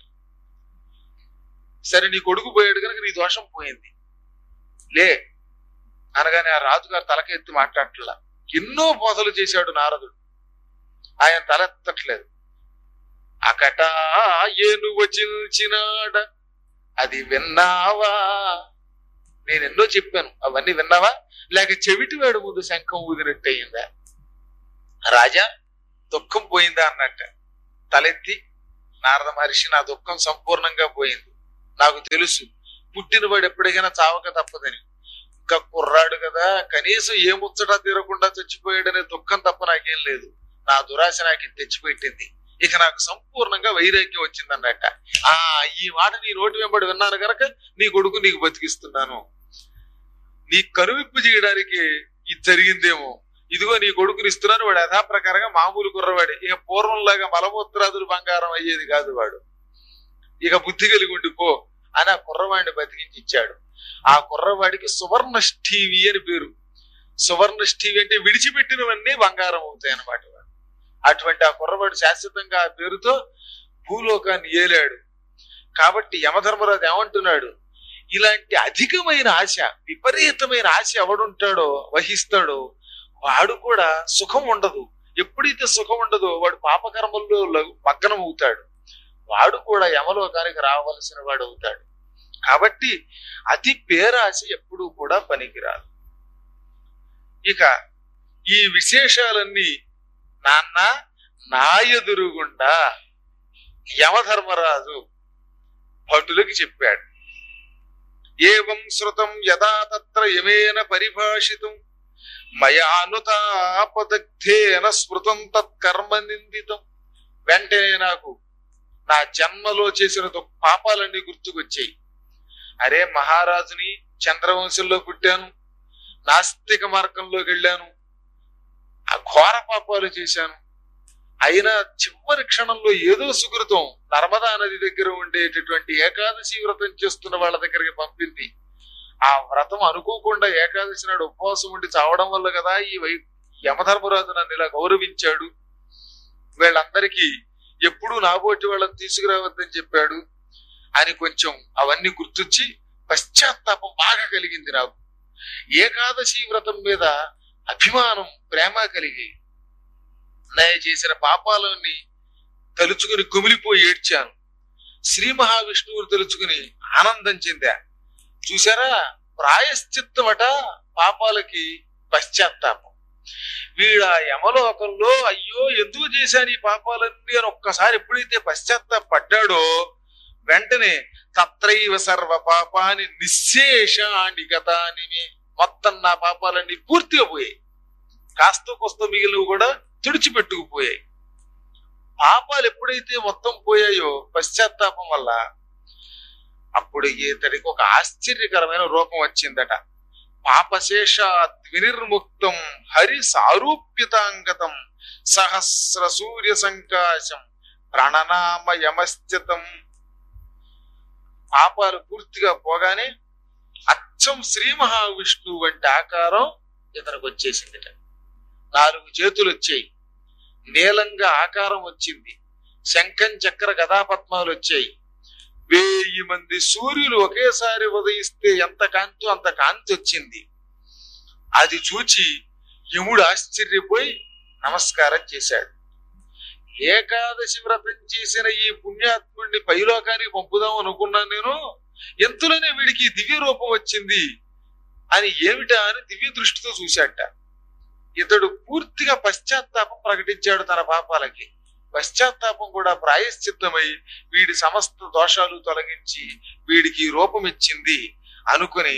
సరే, నీ కొడుకు పోయాడు కనుక నీ దోషం పోయింది లే అనగానే ఆ రాజుగారు తలకెత్తి మాట్లాడట్లా. ఎన్నో బోధలు చేశాడు నారదుడు, ఆయన తలెత్తట్లేదు. అకటా ఏను వచించినాడ అది విన్నావా? నేను ఎన్నో చెప్పాను, అవన్నీ విన్నావా? లేక చెవిటి వాడు ముందు శంఖం ఊదినట్టు అయిందా? రాజా, దుఃఖం పోయిందా అన్నట్ట తలెత్తి నారద మహర్షి, నా దుఃఖం సంపూర్ణంగా పోయింది. నాకు తెలుసు పుట్టినవాడు ఎప్పటికైనా చావక తప్పదని. ఇంకా కుర్రాడు కదా, కనీసం ఏ ముచ్చటా తీరకుండా చచ్చిపోయాడనే దుఃఖం తప్ప నాకేం లేదు. నా దురాశ నాకు తెచ్చిపెట్టింది. ఇక నాకు సంపూర్ణంగా వైరాగ్యం వచ్చిందన్నట్ట. ఆ ఈ మాట నీ నోటి వెంబడి విన్నాను కనుక నీ కొడుకు నీకు బతికిస్తున్నాను. నీ కనువిప్పు చేయడానికి ఇది జరిగిందేమో. ఇదిగో నీ కొడుకుని ఇస్తున్నాను. వాడు యథాప్రకారంగా మామూలు కుర్రవాడే. ఇక పూర్వంలాగా మలమూత్రాదులు బంగారం అయ్యేది కాదు వాడు. ఇక బుద్ధి కలిగి ఉండిపో అని ఆ కుర్రవాడిని బతికించి ఇచ్చాడు. ఆ కుర్రవాడికి సువర్ణష్ఠీవి అని పేరు. సువర్ణష్ఠీవి అంటే విడిచిపెట్టినవన్నీ బంగారం అవుతాయి అన్నమాట. అటువంటి ఆ కుర్రవాడు శాశ్వతంగా ఆ పేరుతో భూలోకాన్ని ఏలాడు. కాబట్టి యమధర్మరాజు ఏమంటున్నాడు, ఇలాంటి అధికమైన ఆశ, విపరీతమైన ఆశ ఎవడుంటాడో వహిస్తాడో వాడు కూడా సుఖం ఉండదు. ఎప్పుడైతే సుఖం ఉండదో వాడు పాపకర్మల్లో మగ్నం అవుతాడు. వాడు కూడా యమలోకానికి రావలసిన వాడు అవుతాడు. కాబట్టి అతి పేరాశ ఎప్పుడూ కూడా పనికిరాదు. ఇక ఈ విశేషాలన్నీ నాన్న నా ఎదురుగుండా యమధర్మరాజు భటులకి చెప్పాడు. ఏవం శృతం యదా తత్ర యమేన పరిభాషితం మయానుతాపదగ్ధేన స్మృతం తత్కర్మ నిందితం. వెంటనే నాకు నా జన్మలో చేసిన పాపాలన్నీ గుర్తుకొచ్చాయి. అరే, మహారాజుని చంద్రవంశంలో పుట్టాను, నాస్తిక మార్గంలోకి వెళ్ళాను, ఆ ఘోర పాపాలు చేశాను. అయినా చివరి క్షణంలో ఏదో సుకృతం నర్మదా నది దగ్గర ఉండేటటువంటి ఏకాదశి వ్రతం చేస్తున్న వాళ్ళ దగ్గరికి పంపింది. ఆ వ్రతం అనుకోకుండా ఏకాదశి నాడు ఉపవాసం ఉండి చావడం వల్ల కదా ఈ వై యమధర్మరాజు నన్ను ఇలా గౌరవించాడు. వీళ్ళందరికీ ఎప్పుడూ నాబోటి వాళ్ళని తీసుకురావద్దని చెప్పాడు అని కొంచెం అవన్నీ గుర్తొచ్చి పశ్చాత్తాపం బాగా కలిగింది నాకు. ఏకాదశి వ్రతం మీద అభిమానం, ప్రేమ కలిగి నేను చేసిన పాపాలన్నీ తలుచుకుని కుమిలిపోయి ఏడ్చాను. శ్రీ మహావిష్ణువుని తలుచుకుని ఆనందం చెందా. చూసారా, ప్రాయశ్చిత్తమట పాపాలకి పశ్చాత్తాపం. వీళ్ళ యమలోకంలో అయ్యో ఎందుకు చేశాను ఈ పాపాలన్నీ అని ఒక్కసారి ఎప్పుడైతే పశ్చాత్తాపడ్డాడో వెంటనే తత్రైవ సర్వ పాపాని నిశ్శేషాని గతాని, మొత్తం నా పాపాలన్నీ పూర్తిగా పోయాయి. కాస్త కొస్త మిగిలినవి కూడా తుడిచిపెట్టుకుపోయాయి. పాపాలు ఎప్పుడైతే మొత్తం పోయాయో పశ్చాత్తాపం వల్ల, అప్పుడు ఇతడికి ఒక ఆశ్చర్యకరమైన రూపం వచ్చిందట. పాపశేషాత్ వినిర్ముక్తం హరి సారూప్యతాంగతం సహస్ర సూర్య సంకాశం ప్రణనామ యమశ్చితం. పాపాలు పూర్తిగా పోగానే అచ్చం శ్రీ మహావిష్ణువు వంటి ఆకారం ఇతనికి వచ్చేసిందిట. నాలుగు చేతులు వచ్చాయి, నీలంగా ఆకారం వచ్చింది, శంఖం చక్ర గదాపద్మాలు వచ్చాయి. వెయ్యి మంది సూర్యులు ఒకేసారి ఉదయిస్తే ఎంత కాంతి అంత కాంతి వచ్చింది. అది చూచి యముడు ఆశ్చర్యపోయి నమస్కారం చేశాడు. ఏకాదశి వ్రతం చేసిన ఈ పుణ్యాత్ముడిని పైలోకానికి పంపుదాం అనుకున్నాను నేను, ఎంతలోనే వీడికి దివ్య రూపం వచ్చింది అని ఏమిటా అని దివ్య దృష్టితో చూశాట. ఇతడు పూర్తిగా పశ్చాత్తాపం ప్రకటించాడు తన పాపాలకి. పశ్చాత్తాపం కూడా ప్రాయశ్చిత్తమై వీడి సమస్త దోషాలు తొలగించి వీడికి రూపం ఇచ్చింది అనుకుని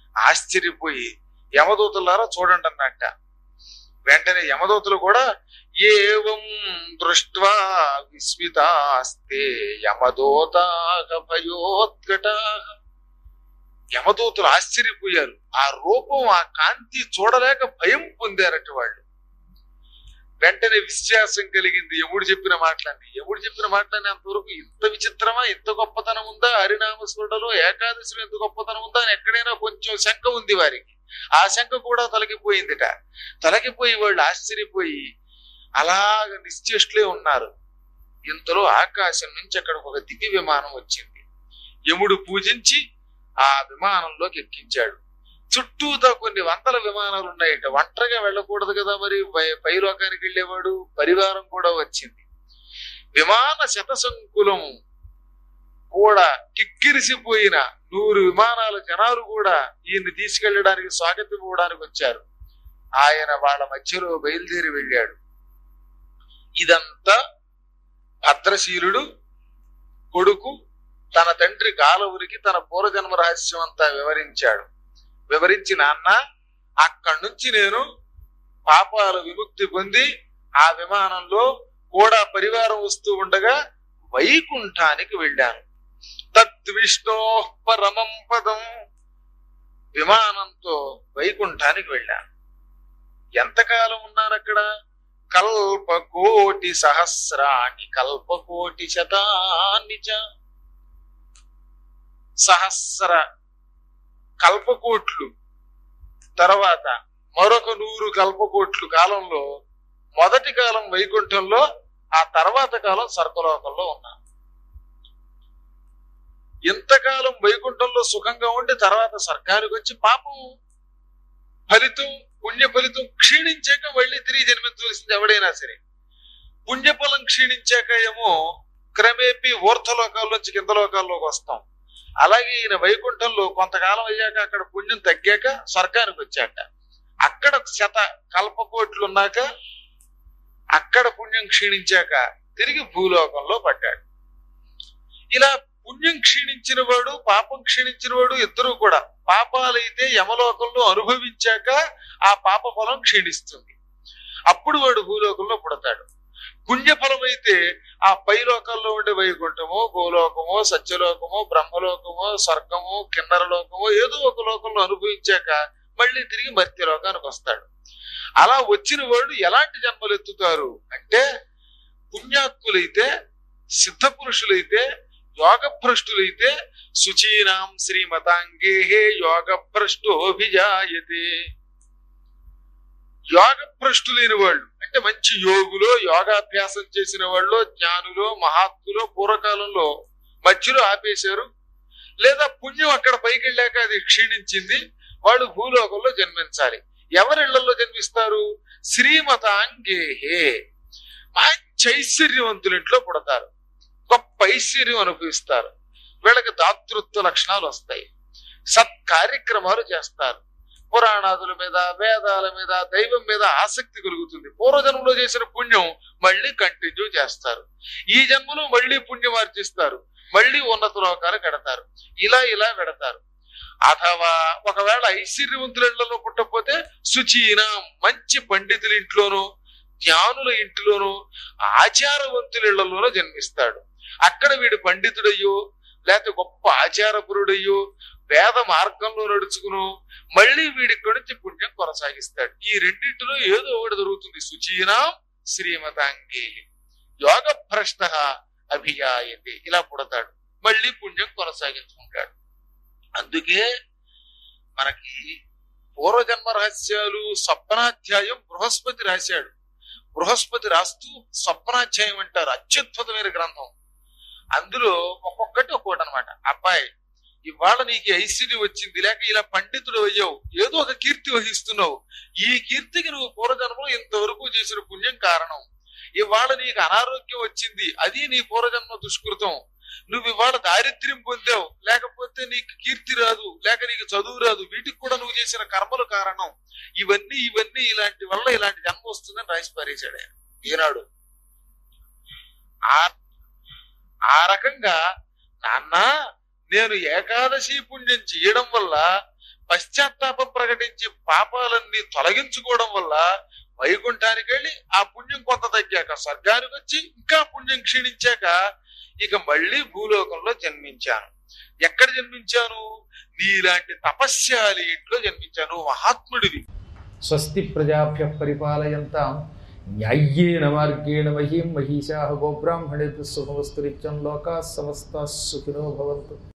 ఆశ్చర్యపోయి యమదూతలారా చూడండి అన్నట్ట. వెంటనే యమదూతలు కూడా ఏవం దృష్ట్వా విస్మితాస్తే యమదూతాః భయోత్కటాః. యమదూతులు ఆశ్చర్యపోయారు. ఆ రూపం, ఆ కాంతి చూడలేక భయం పొందారట వాళ్ళు. వెంటనే విశ్వాసం కలిగింది యముడు చెప్పిన మాటలన్నీ. యముడు చెప్పిన మాటలన్నీ అంతవరకు ఇంత విచిత్రమా, ఇంత గొప్పతనం ఉందా, హరినామస్మరణలో ఏకాదశిలో ఇంత గొప్పతనం ఉందా అని ఎక్కడైనా కొంచెం శంక ఉంది వారికి. ఆ శంక కూడా తొలగిపోయిందిట. తొలగిపోయి వాళ్ళు ఆశ్చర్యపోయి అలాగ నిశ్చేష్లే ఉన్నారు. ఇంతలో ఆకాశం నుంచి అక్కడికి ఒక దివ్య విమానం వచ్చింది. యముడు పూజించి ఆ విమానంలోకి ఎక్కించాడు. చుట్టూతో కొన్ని వందల విమానాలు ఉన్నాయట. ఒంటరిగా వెళ్ళకూడదు కదా మరి, పైలోకానికి వెళ్ళేవాడు, పరివారం కూడా వచ్చింది. విమాన శతసంకులం కూడా కిక్కిరిసిపోయిన నూరు విమానాల జనాలు కూడా ఈయన్ని తీసుకెళ్లడానికి, స్వాగతం ఇవ్వడానికి వచ్చారు. ఆయన వాళ్ళ మధ్యలో బయలుదేరి వెళ్ళాడు. ఇదంతా భద్రశీలుడు కొడుకు తన తండ్రి గాలవునికి తన పూర్వజన్మ రహస్యం అంతా వివరించాడు. వివరించి, నాన్న అక్కడి నుంచి నేను పాపాల విముక్తి పొంది ఆ విమానంలో కూడా పరివారం వస్తూ ఉండగా వైకుంఠానికి వెళ్ళాను. తద్విష్ణో పరమం పదం. విమానంతో వైకుంఠానికి వెళ్ళాను. ఎంతకాలం ఉన్నాను అక్కడ? కల్పకోటి సహస్రాణి కల్పకోటి శతాన్ని చ. సహస్ర కల్పకోట్లు తర్వాత మరొక నూరు కల్పకోట్లు కాలంలో, మొదటి కాలం వైకుంఠంలో, ఆ తర్వాత కాలం స్వర్గలోకంలో ఉన్నాను. ఇంతకాలం వైకుంఠంలో సుఖంగా ఉండి తర్వాత స్వర్గానికి వచ్చి పాపం ఫలితం, పుణ్య ఫలితం క్షీణించాక మళ్ళీ తిరిగి జన్మించవలసింది ఎవడైనా సరే. పుణ్యఫలం క్షీణించాక ఏమో క్రమేపీ ఊర్ధ్వలోకాల్లోంచి కింద లోకాల్లోకి వస్తాం. అలాగే ఈయన వైకుంఠంలో కొంతకాలం అయ్యాక అక్కడ పుణ్యం తగ్గాక స్వర్గానికి వచ్చాక, అక్కడ శత కల్పకోట్లు ఉన్నాక, అక్కడ పుణ్యం క్షీణించాక తిరిగి భూలోకంలో పడ్డాడు. ఇలా పుణ్యం క్షీణించిన వాడు, పాపం క్షీణించిన వాడు ఇద్దరు కూడా పాపాలైతే యమలోకంలో అనుభవించాక ఆ పాప ఫలం క్షీణిస్తుంది. అప్పుడు వాడు భూలోకంలో పుడతాడు. పుణ్యఫలం అయితే ఆ పై లోకాల్లో ఉండే వైకుంఠమో, గోలోకమో, సత్యలోకమో, బ్రహ్మలోకమో, స్వర్గమో, కిన్నర లోకమో ఏదో ఒక లోకంలో అనుభవించాక మళ్ళీ తిరిగి మర్త్యలోకానికి వస్తాడు. అలా వచ్చిన వాడు ఎలాంటి జన్మలు ఎత్తుతారు అంటే, పుణ్యాత్ములైతే, సిద్ధ పురుషులైతే, యోగ భ్రష్టులైతే శుచీనాం శ్రీమతాంగే యోగ భ్రష్టోభిజాయతే. యోగ భ్రష్టులైన వాళ్ళు అంటే మంచి యోగులో, యోగాభ్యాసం చేసిన వాళ్ళు, జ్ఞానులో, మహాత్ములో పూర్వకాలంలో మధ్యలో ఆపేశారు, లేదా పుణ్యం అక్కడ పైకి వెళ్ళాక అది క్షీణించింది, వాళ్ళు భూలోకంలో జన్మించాలి. ఎవరిళ్లలో జన్మిస్తారు? శ్రీమతాంగేహే, మంచి ఐశ్వర్యవంతులింట్లో పుడతారు, గొప్ప ఐశ్వర్యం అనుభవిస్తారు. వీళ్ళకి దాతృత్వ లక్షణాలు వస్తాయి, సత్కార్యక్రమాలు చేస్తారు, పురాణాదుల మీద, వేదాల మీద, దైవం మీద ఆసక్తి కలుగుతుంది. పూర్వజన్మలో చేసిన పుణ్యం మళ్ళీ కంటిన్యూ చేస్తారు. ఈ జన్మలో మళ్ళీ పుణ్యం ఆర్జిస్తారు, మళ్ళీ ఉన్నత లోకాలు కడతారు. ఇలా ఇలా పెడతారు. అథవా ఒకవేళ ఐశ్వర్యవంతుల పుట్టకపోతే శుచీన, మంచి పండితుల ఇంట్లోనూ, జ్ఞానుల ఇంటిలోనూ, ఆచారవంతులిళ్లలోనూ జన్మిస్తాడు. అక్కడ వీడు పండితుడయ్యో, లేకపోతే గొప్ప ఆచారపురుడయ్యో, వేద మార్గంలో నడుచుకును మళ్ళీ వీడిక్కడి నుంచి పుణ్యం కొనసాగిస్తాడు. ఈ రెండింటిలో ఏదో ఒకటి దొరుకుతుంది. శుచీనాం శ్రీమతాంగే యోగ భ్రష్ట అభిజాయతే. ఇలా పుడతాడు, మళ్ళీ పుణ్యం కొనసాగించుకుంటాడు. అందుకే మనకి పూర్వజన్మ రహస్యాలు స్వప్నాధ్యాయం బృహస్పతి రాశాడు. బృహస్పతి రాస్తూ స్వప్నాధ్యాయం అంటారు, అత్యద్భుతమైన గ్రంథం. అందులో ఒక్కొక్కటి ఒక్కొక్కటి అనమాట. అబ్బాయి, ఇవాళ నీకు ఐశ్వర్యం వచ్చింది, లేక ఇలా పండితుడు అయ్యావు, ఏదో ఒక కీర్తి వహిస్తున్నావు. ఈ కీర్తికి నువ్వు పూర్వజన్మలో ఇంతవరకు చేసిన పుణ్యం కారణం. ఇవాళ నీకు అనారోగ్యం వచ్చింది, అది నీ పూర్వజన్మ దుష్కృతం. నువ్వు ఇవాళ దారిద్ర్యం పొందావు, లేకపోతే నీకు కీర్తి రాదు, లేక నీకు చదువు రాదు, వీటికి కూడా నువ్వు చేసిన కర్మలు కారణం. ఇవన్నీ ఇవన్నీ ఇలాంటి వల్ల ఇలాంటి జన్మ వస్తుందని రాసి పారేశాడు ఆయన ఈనాడు. ఆ ఆ రకంగా నాన్న, నేను ఏకాదశి పుణ్యం చేయడం వల్ల, పశ్చాత్తాపం ప్రకటించి పాపాలన్నీ తొలగించుకోవడం వల్ల వైకుంఠానికి వెళ్ళి ఆ పుణ్యం కొంత తగ్గాక స్వర్గానికి వచ్చి ఇంకా పుణ్యం క్షీణించాక ఇక మళ్ళీ భూలోకంలో జన్మించాను. ఎక్కడ జన్మించాను? నీలాంటి తపస్యాలి ఇంట్లో జన్మించాను, మహాత్ముడివి. స్వస్తి ప్రజాభ్య పరిపాలయంతాం న్యాయ్యేన మార్గేణ మహీం మహిషాః గోబ్రాహ్మణేభ్యः శుభమస్తు నిత్యం లోకాః సమస్తాః సుఖినో భవంతు.